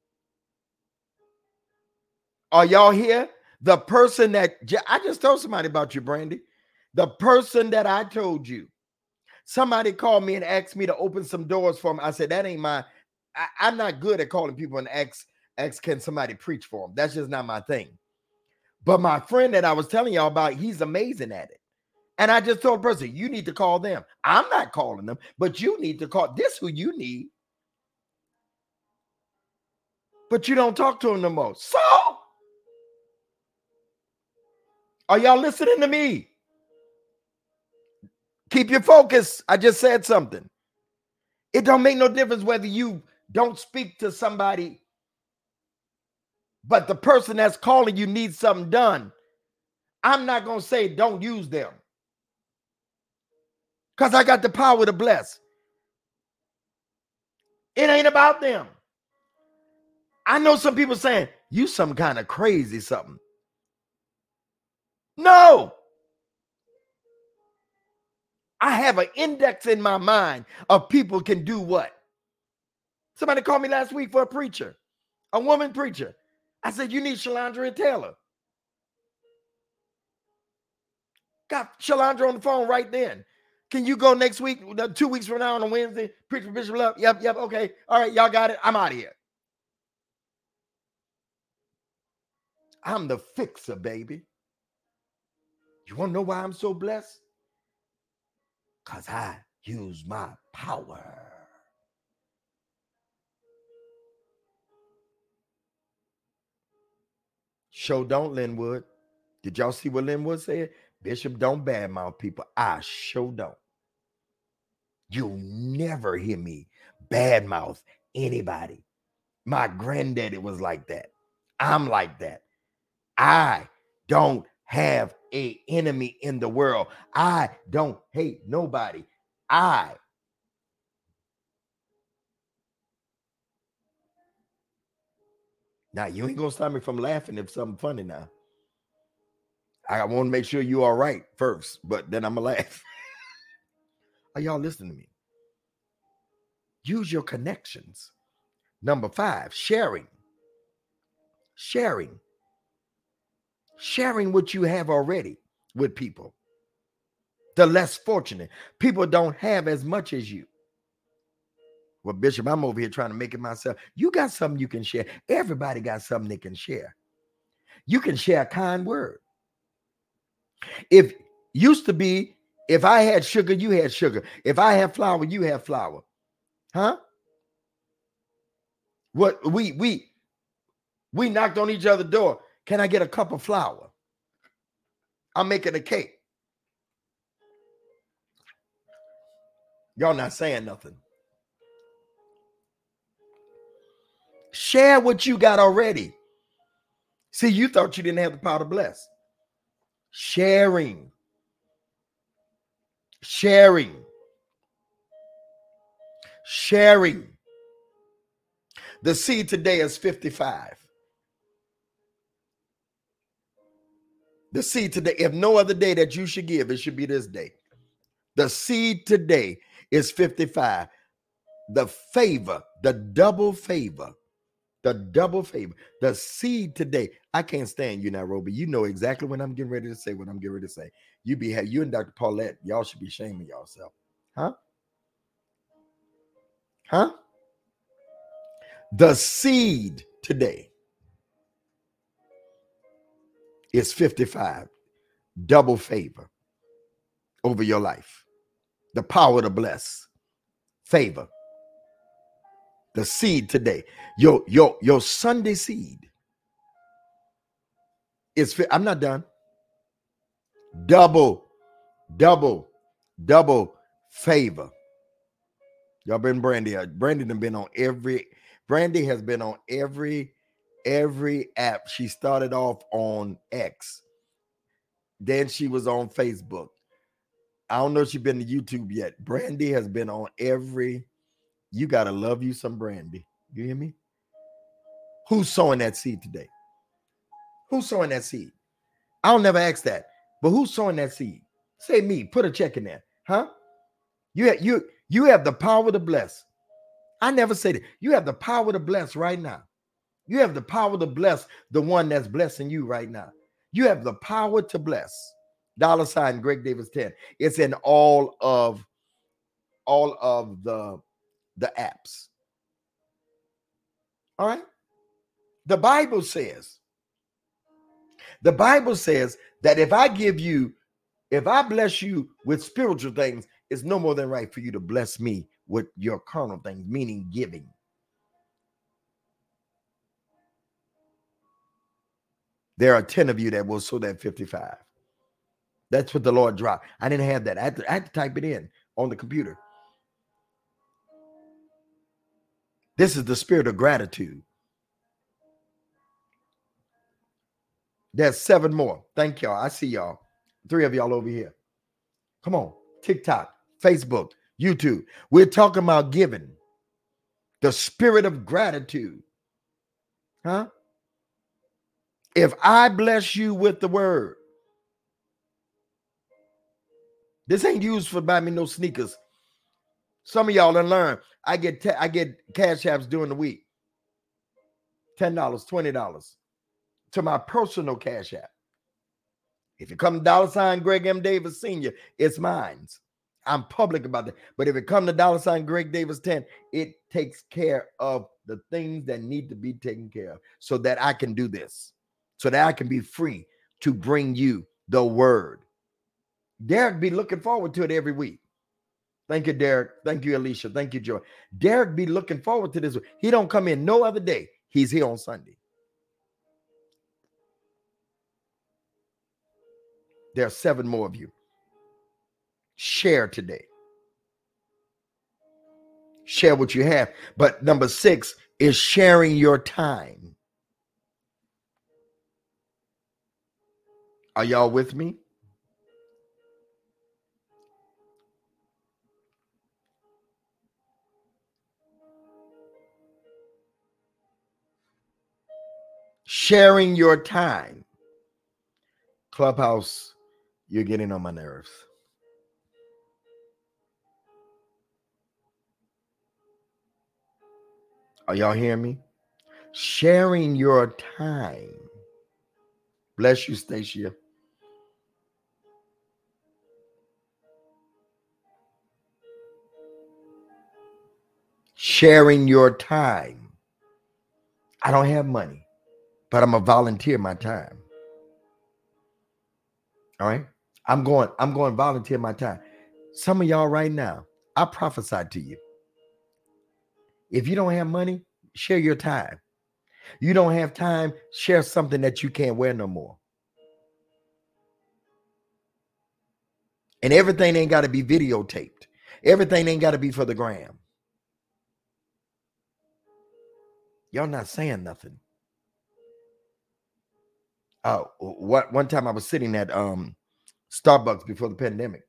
Are y'all here? The person that I just told somebody about you, Brandy. The person that I told you. Somebody called me and asked me to open some doors for them. I said, that ain't I'm not good at calling people and ask can somebody preach for them. That's just not my thing. But my friend that I was telling y'all about, he's amazing at it. And I just told the person, you need to call them. I'm not calling them, but you need to call. This who you need. But you don't talk to them no more. So, are y'all listening to me? Keep your focus. I just said something. It don't make no difference whether you don't speak to somebody, but the person that's calling you needs something done. I'm not going to say don't use them, because I got the power to bless. It ain't about them. I know some people saying, you some kind of crazy something. No. I have an index in my mind of people can do what. Somebody called me last week for a preacher, a woman preacher. I said, you need Shalandra Taylor. Got Shalandra on the phone right then. Can you go next week, 2 weeks from now on a Wednesday, preach for Bishop Love? Yep, okay. All right, y'all got it. I'm out of here. I'm the fixer, baby. You want to know why I'm so blessed? Because I use my power. Show don't, Linwood. Did y'all see what Linwood said? Bishop, don't badmouth people. I sure don't. You'll never hear me badmouth anybody. My granddaddy was like that. I'm like that. I don't have an enemy in the world. I don't hate nobody. Now, you ain't gonna stop me from laughing if something funny now. I want to make sure you all right first, but then I'm gonna laugh. Are y'all listening to me? Use your connections. Number 5, sharing. Sharing what you have already with people. The less fortunate. People don't have as much as you. Well, Bishop, I'm over here trying to make it myself. You got something you can share. Everybody got something they can share. You can share a kind word. If used to be, if I had sugar, you had sugar. If I had flour, you had flour. Huh? What we knocked on each other's door. Can I get a cup of flour? I'm making a cake. Y'all not saying nothing. Share what you got already. See, you thought you didn't have the power to bless. Sharing. The seed today is 55. The seed today, if no other day that you should give, it should be this day. The seed today is 55. The favor, the double favor. The seed today. I can't stand you, Nairobi. You know exactly when I'm getting ready to say what I'm getting ready to say. You and Dr. Paulette, y'all should be shaming yourself. Huh? The seed today is 55. Double favor over your life. The power to bless. Favor. The seed today. Your Sunday seed is, I'm not done. Double favor. Y'all been Brandy. Brandy has been on every app. She started off on X. Then she was on Facebook. I don't know if she's been to YouTube yet. Brandy has been on every. You gotta love you some Brandy. You hear me? Who's sowing that seed today? Who's sowing that seed? I'll never ask that. But who's sowing that seed? Say me. Put a check in there. Huh? You have the power to bless. I never said it. You have the power to bless right now. You have the power to bless the one that's blessing you right now. You have the power to bless. $ Greg Davis 10. It's in all of the apps. All right. The Bible says that if I bless you with spiritual things, it's no more than right for you to bless me with your carnal things, meaning giving. There are 10 of you that will sow that 55. That's what the Lord dropped. I didn't have that. I had to type it in on the computer. This is the spirit of gratitude. There's 7 more. Thank y'all. I see y'all. 3 of y'all over here. Come on. TikTok, Facebook, YouTube. We're talking about giving. The spirit of gratitude. Huh? If I bless you with the word, this ain't used for buy me no sneakers. Some of y'all done learn. I get cash apps during the week. $10, $20 to my personal cash app. If it comes $ Greg M. Davis Sr., it's mine. I'm public about that. But if it comes to $ Greg Davis 10, it takes care of the things that need to be taken care of so that I can do this, so that I can be free to bring you the word. Derek be looking forward to it every week. Thank you, Derek. Thank you, Alicia. Thank you, Joy. Derek be looking forward to this. He don't come in no other day. He's here on Sunday. There are 7 more of you. Share today. Share what you have. But number 6 is sharing your time. Are y'all with me? Sharing your time. Clubhouse, you're getting on my nerves. Are y'all hearing me? Sharing your time. Bless you, Stacia. Sharing your time. I don't have money, but I'm gonna volunteer my time. All right. I'm going to volunteer my time. Some of y'all right now, I prophesied to you. If you don't have money, share your time. You don't have time, share something that you can't wear no more. And everything ain't got to be videotaped. Everything ain't got to be for the gram. Y'all not saying nothing. Oh, one time I was sitting at Starbucks before the pandemic.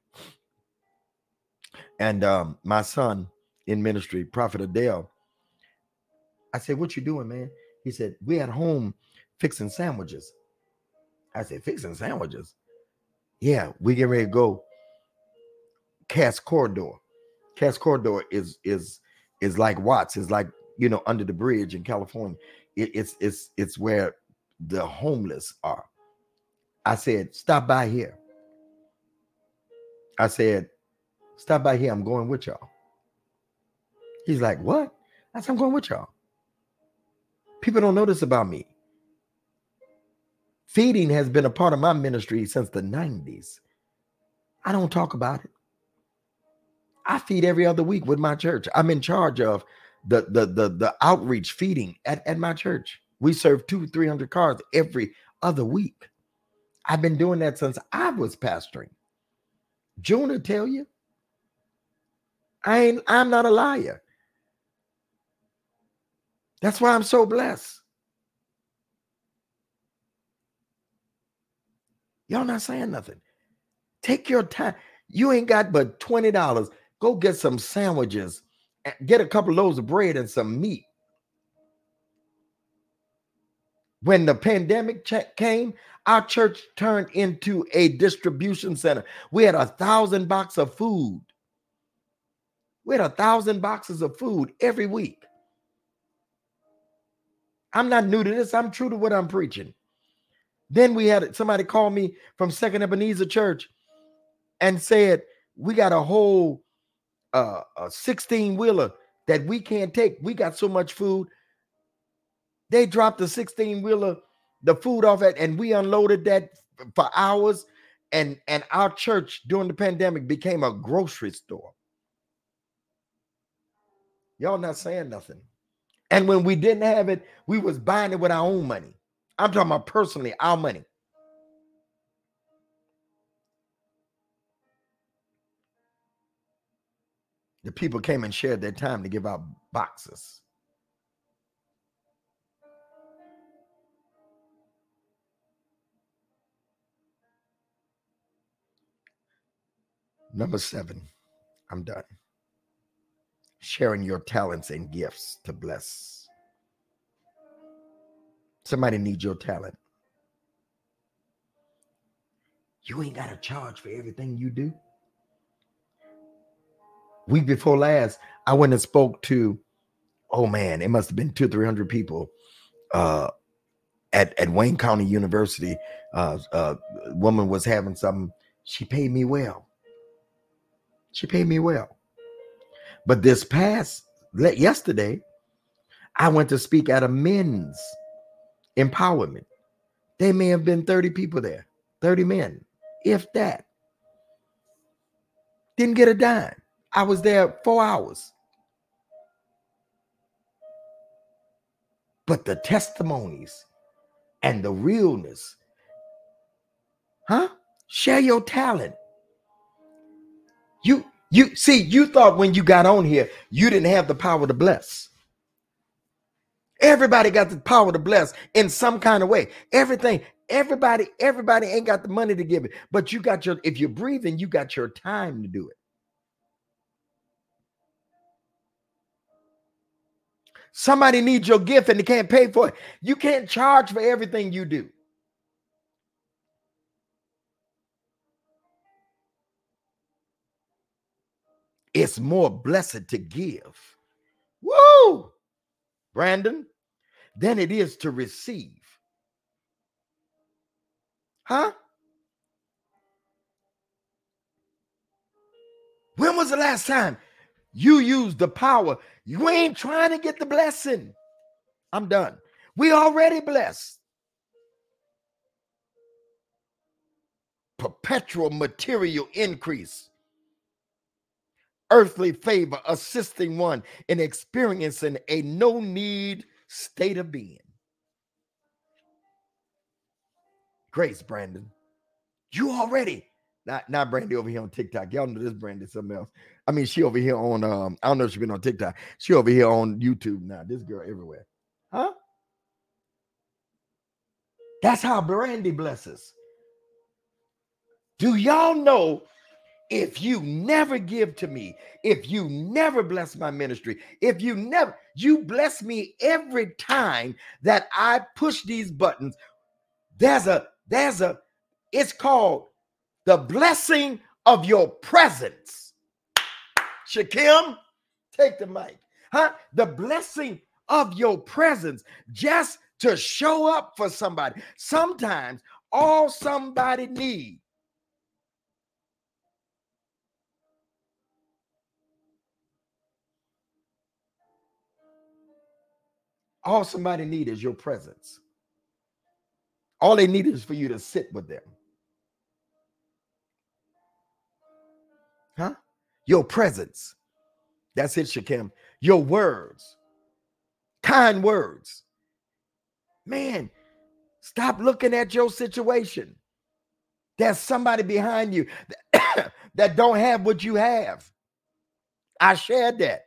And my son in ministry, Prophet Adele, I said, "What you doing, man?" He said, "We at home fixing sandwiches." I said, "Fixing sandwiches?" "Yeah, we get ready to go Cass Corridor." Cass Corridor is like Watts, is like, under the bridge in California. It's where the homeless are. I said, "Stop by here." I said, "Stop by here. I'm going with y'all." He's like, "What?" I said, "I'm going with y'all." People don't know this about me. Feeding has been a part of my ministry since the 90s. I don't talk about it. I feed every other week with my church. I'm in charge of the outreach feeding at my church. We serve 200-300 cars every other week. I've been doing that since I was pastoring. June will tell you. I'm not a liar. That's why I'm so blessed. Y'all not saying nothing. Take your time. You ain't got but $20. Go get some sandwiches. Get a couple loaves of bread and some meat. When the pandemic came, our church turned into a distribution center. We had 1,000 boxes of food. We had 1,000 boxes of food every week. I'm not new to this. I'm true to what I'm preaching. Then we had somebody call me from Second Ebenezer Church and said, "We got a whole 16-wheeler that we can't take. We got so much food." They dropped the 16-wheeler, the food off it, and we unloaded that for hours. And our church during the pandemic became a grocery store. Y'all not saying nothing. And when we didn't have it, we was buying it with our own money. I'm talking about personally, our money. The people came and shared their time to give out boxes. Number 7, I'm done. Sharing your talents and gifts to bless. Somebody needs your talent. You ain't got to charge for everything you do. Week before last, I went and spoke to, oh man, it must have been 200-300 people at Wayne County University. A woman was having something. She paid me well. But this yesterday, I went to speak at a men's empowerment. There may have been 30 people there, 30 men, if that. Didn't get a dime. I was there 4 hours. But the testimonies and the realness, Share your talent. You see, you thought when you got on here, you didn't have the power to bless. Everybody got the power to bless in some kind of way. Everybody ain't got the money to give it, but you got if you're breathing, you got your time to do it. Somebody needs your gift and they can't pay for it. You can't charge for everything you do. It's more blessed to give, woo, Brandon, than it is to receive. Huh? When was the last time you used the power? You ain't trying to get the blessing. I'm done. We already blessed. Perpetual material increase. Earthly favor, assisting one in experiencing a no-need state of being. Grace, Brandon. You already. Not Brandy over here on TikTok. Y'all know this Brandy something else. I mean, she over here on, I don't know if she's been on TikTok. She over here on YouTube now. This girl everywhere. Huh? That's how Brandy blesses. Do y'all know, if you never give to me, if you never bless my ministry, if you bless me every time that I push these buttons, it's called the blessing of your presence. Shakim, take the mic. Huh? The blessing of your presence, just to show up for somebody. Sometimes all somebody needs is your presence. All they need is for you to sit with them. Huh? Your presence. That's it, Shakim. Your words. Kind words. Man, stop looking at your situation. There's somebody behind you that don't have what you have. I shared that.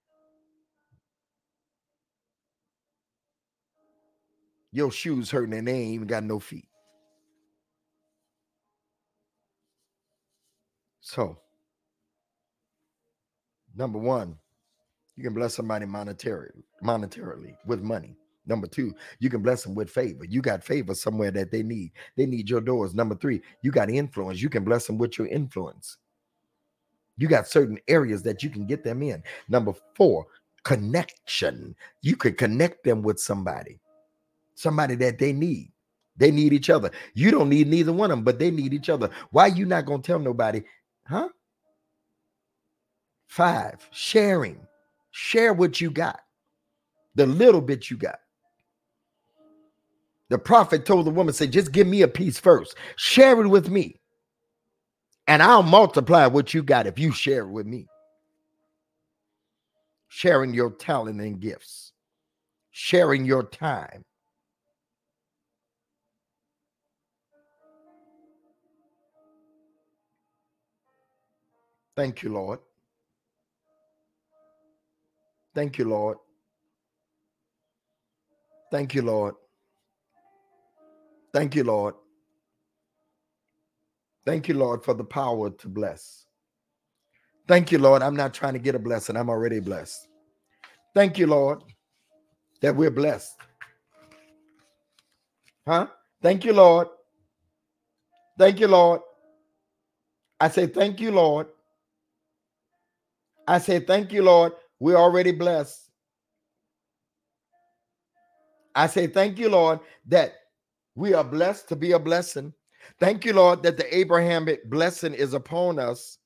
Your shoes hurting and they ain't even got no feet. So, number one, you can bless somebody monetarily with money. Number two, you can bless them with favor. You got favor somewhere that they need. They need your doors. Number three, you got influence. You can bless them with your influence. You got certain areas that you can get them in. Number four, connection. You could connect them with somebody that they need. They need each other. You don't need neither one of them, but they need each other. Why you not going to tell nobody? Huh? 5, sharing. Share what you got. The little bit you got. The prophet told the woman, say, just give me a piece first. Share it with me. And I'll multiply what you got if you share it with me. Sharing your talent and gifts. Sharing your time. Thank you, Lord. Thank you, Lord. Thank you, Lord. Thank you, Lord. Thank you, Lord, for the power to bless. Thank you, Lord. I'm not trying to get a blessing. I'm already blessed. Thank you, Lord, that we're blessed. Huh? Thank you, Lord. Thank you, Lord. I say, thank you, Lord. I say, thank you, Lord. We're already blessed. I say, thank you, Lord, that we are blessed to be a blessing. Thank you, Lord, that the Abrahamic blessing is upon us.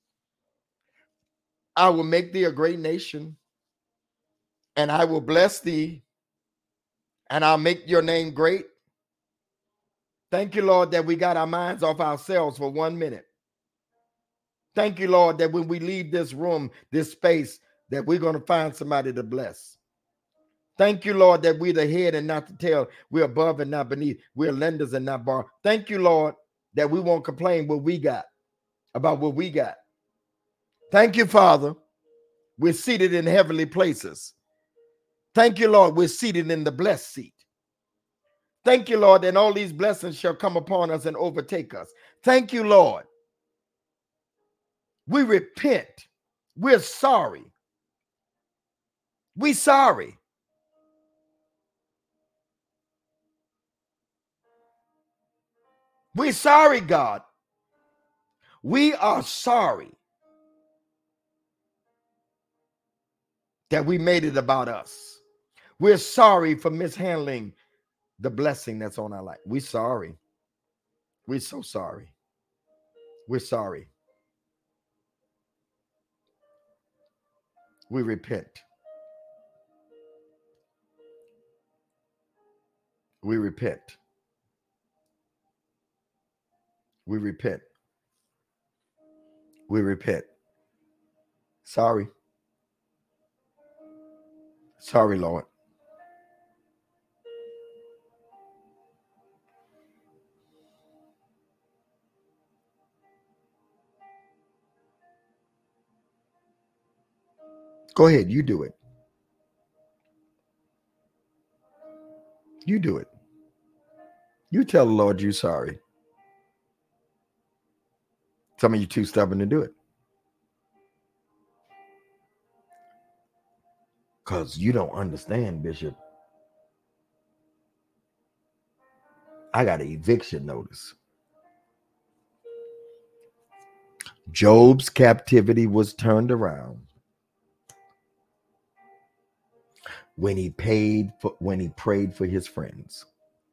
I will make thee a great nation, and I will bless thee, and I'll make your name great. Thank you, Lord, that we got our minds off ourselves for 1 minute. Thank you, Lord, that when we leave this room, this space, that we're going to find somebody to bless. Thank you, Lord, that we're the head and not the tail. We're above and not beneath. We're lenders and not borrowers. Thank you, Lord. that we won't complain about what we got. Thank you, Father. We're seated in heavenly places. Thank you, Lord. We're seated in the blessed seat. Thank you, Lord, and all these blessings shall come upon us and overtake us. Thank you, Lord. We repent. We're sorry. We're sorry. We're sorry, God. We are sorry that we made it about us. We're sorry for mishandling the blessing that's on our life. We're sorry. We're so sorry. We're sorry. We repent. We repent. We repent. We repent. Sorry. Sorry, Lord. Go ahead. You do it. You do it. You tell the Lord you're sorry. Some of you too stubborn to do it. Because you don't understand, Bishop. I got an eviction notice. Job's captivity was turned around when he prayed for his friends.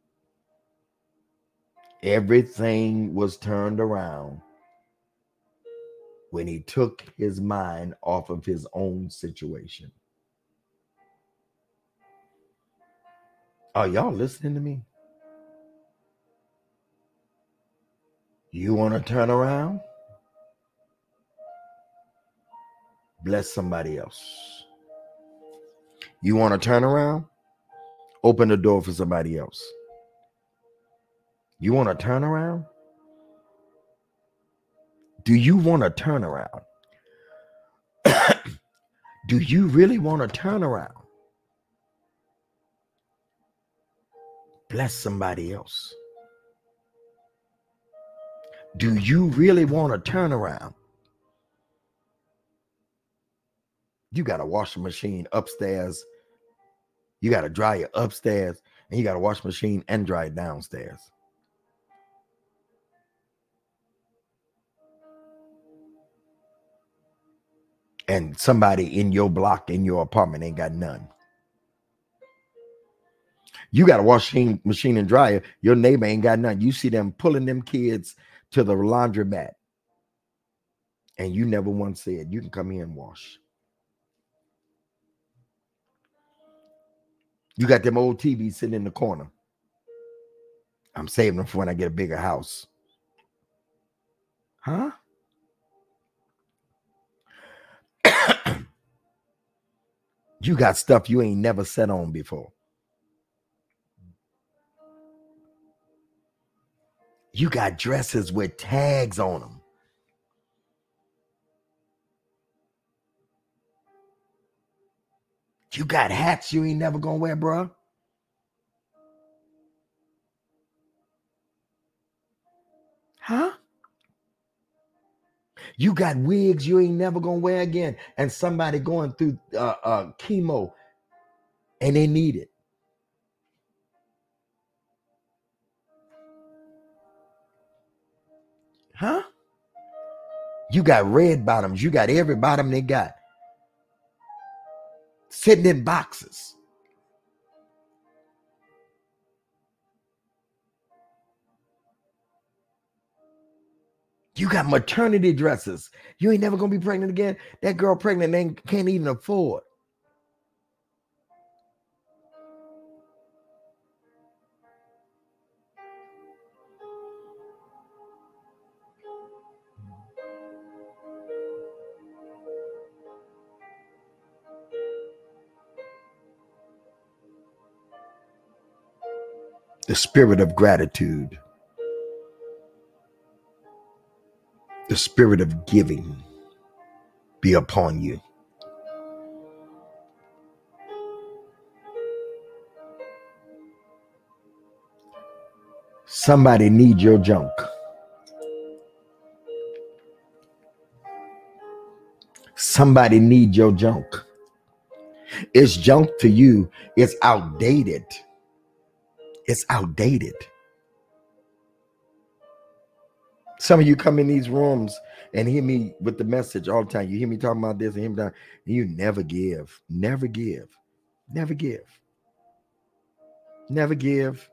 Everything was turned around when he took his mind off of his own situation. Are y'all listening to me? You want to turn around? Bless somebody else. You want to turn around? Open the door for somebody else. You want to turn around? Do you want to turn around? Do you really want to turn around? Bless somebody else. Do you really want to turn around? You got a washing machine upstairs. You got a dryer upstairs, and you got a washing machine and dryer downstairs. And somebody in your block, in your apartment, ain't got none. You got a washing machine and dryer. Your neighbor ain't got none. You see them pulling them kids to the laundromat. And you never once said, you can come here and wash. You got them old TVs sitting in the corner. I'm saving them for when I get a bigger house. Huh? You got stuff you ain't never sat on before. You got dresses with tags on them. You got hats you ain't never gonna wear, bro. Huh? You got wigs you ain't never gonna wear again, and somebody going through chemo and they need it. Huh? You got red bottoms. You got every bottom they got sitting in boxes. You got maternity dresses. You ain't never gonna be pregnant again. That girl pregnant and can't even afford. The spirit of gratitude The spirit of giving be upon you. Somebody need your junk. Somebody need your junk. It's junk to you. It's outdated. It's outdated. Some of you come in these rooms and hear me with the message all the time. You hear me talking about this and him down, and you never give. Never give. Never give. Never give.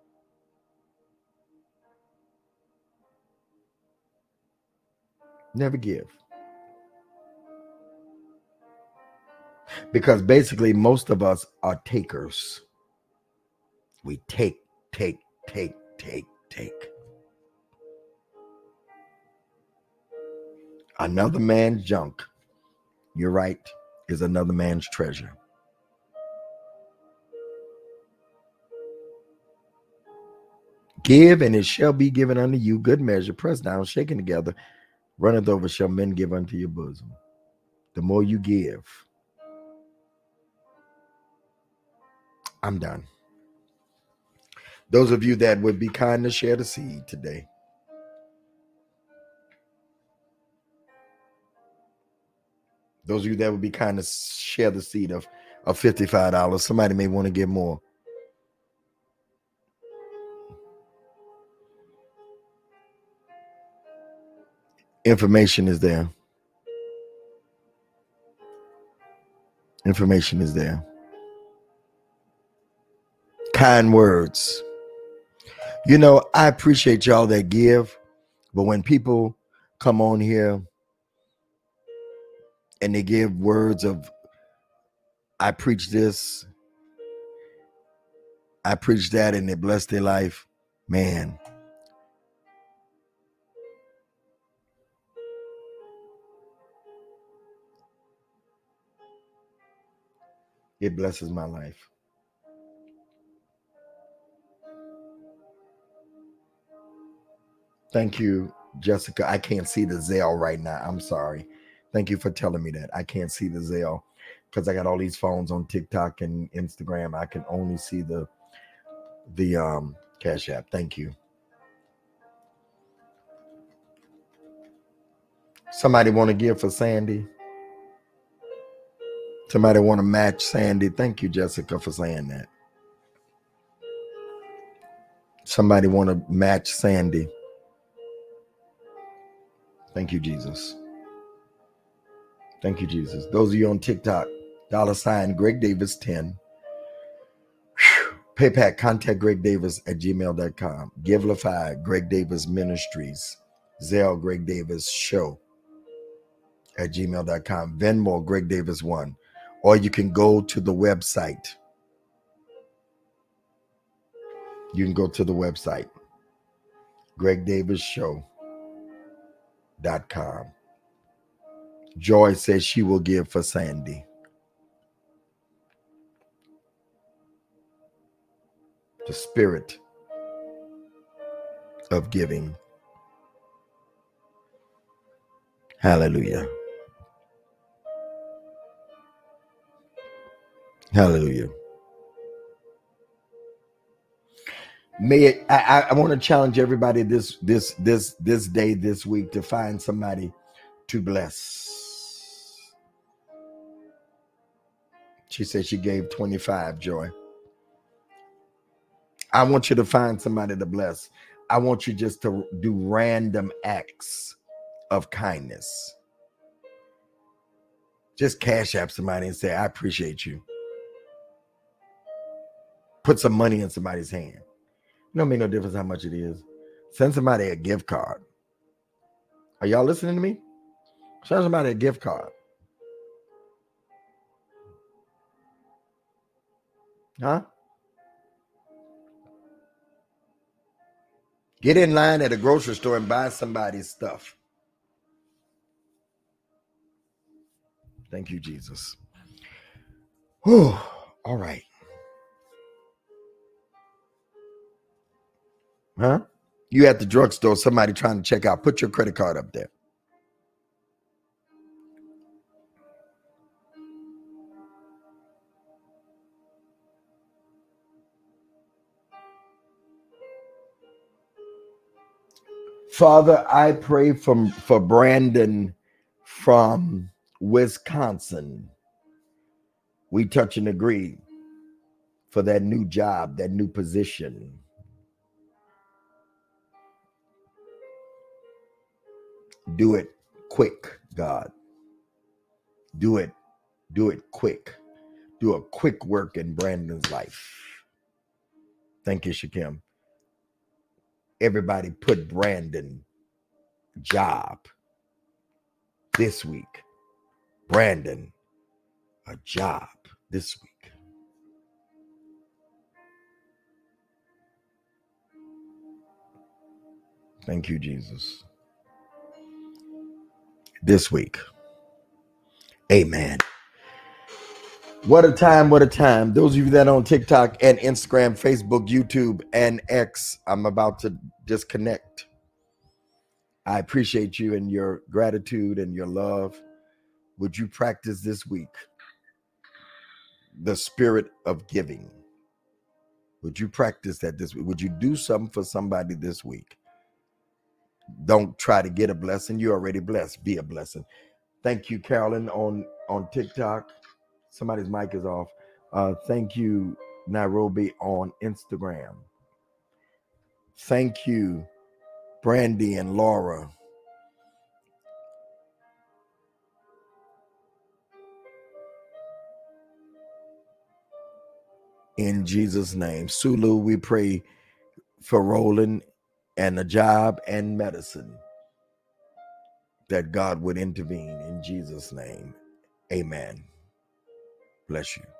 Never give. Because basically most of us are takers. We take. Another man's junk, you're right, is another man's treasure. Give, and it shall be given unto you, good measure, pressed down, shaken together, runneth over, shall men give unto your bosom. The more you give. I'm done. Those of you that would be kind to share the seed today. Those of you that would be kind to share the seed of $55. Somebody may want to give more. Information is there. Information is there. Kind words. You know, I appreciate y'all that give, but when people come on here and they give words of, I preach this, I preach that, and they bless their life, man. It blesses my life. Thank you, Jessica. I can't see the Zelle right now. I'm sorry. Thank you for telling me that. I can't see the Zelle because I got all these phones on TikTok and Instagram. I can only see the Cash App. Thank you. Somebody want to give for Sandy? Somebody want to match Sandy? Thank you, Jessica, for saying that. Somebody want to match Sandy? Thank you, Jesus. Thank you, Jesus. Those of you on TikTok, $ Greg Davis 10. PayPal, contact Greg Davis at gmail.com. Givelify, Greg Davis Ministries. Zelle, Greg Davis Show at gmail.com. Venmo, Greg Davis 1. Or you can go to the website. You can go to the website, gregdavisshow.com. Joy says she will give for Sandy. The spirit of giving. Hallelujah. Hallelujah. May it, I want to challenge everybody this day, this week, to find somebody to bless. She said she gave 25, Joy. I want you to find somebody to bless. I want you just to do random acts of kindness. Just cash app somebody and say, I appreciate you. Put some money in somebody's hand. It don't make no difference how much it is. Send somebody a gift card. Are y'all listening to me? Send somebody a gift card. Huh? Get in line at a grocery store and buy somebody's stuff. Thank you, Jesus. Whew. All right. Huh? You at the drugstore, somebody trying to check out. Put your credit card up there. Father, I pray for Brandon from Wisconsin. We touch and agree for that new job, that new position. Do it quick, God. Do it quick. Do a quick work in Brandon's life. Thank you, Shakim. Everybody put Brandon job this week. Brandon, a job this week. Thank you, Jesus. This week. Amen. What a time, what a time. Those of you that are on TikTok and Instagram, Facebook, YouTube, and X, I'm about to disconnect. I appreciate you and your gratitude and your love. Would you practice this week the spirit of giving? Would you practice that this week? Would you do something for somebody this week? Don't try to get a blessing. You're already blessed. Be a blessing. Thank you, Carolyn, on TikTok. Somebody's mic is off. Thank you, Nairobi, on Instagram. Thank you, Brandy and Laura. In Jesus' name. Sulu, we pray for Roland and a job and medicine, that God would intervene in Jesus' name. Amen. Bless you.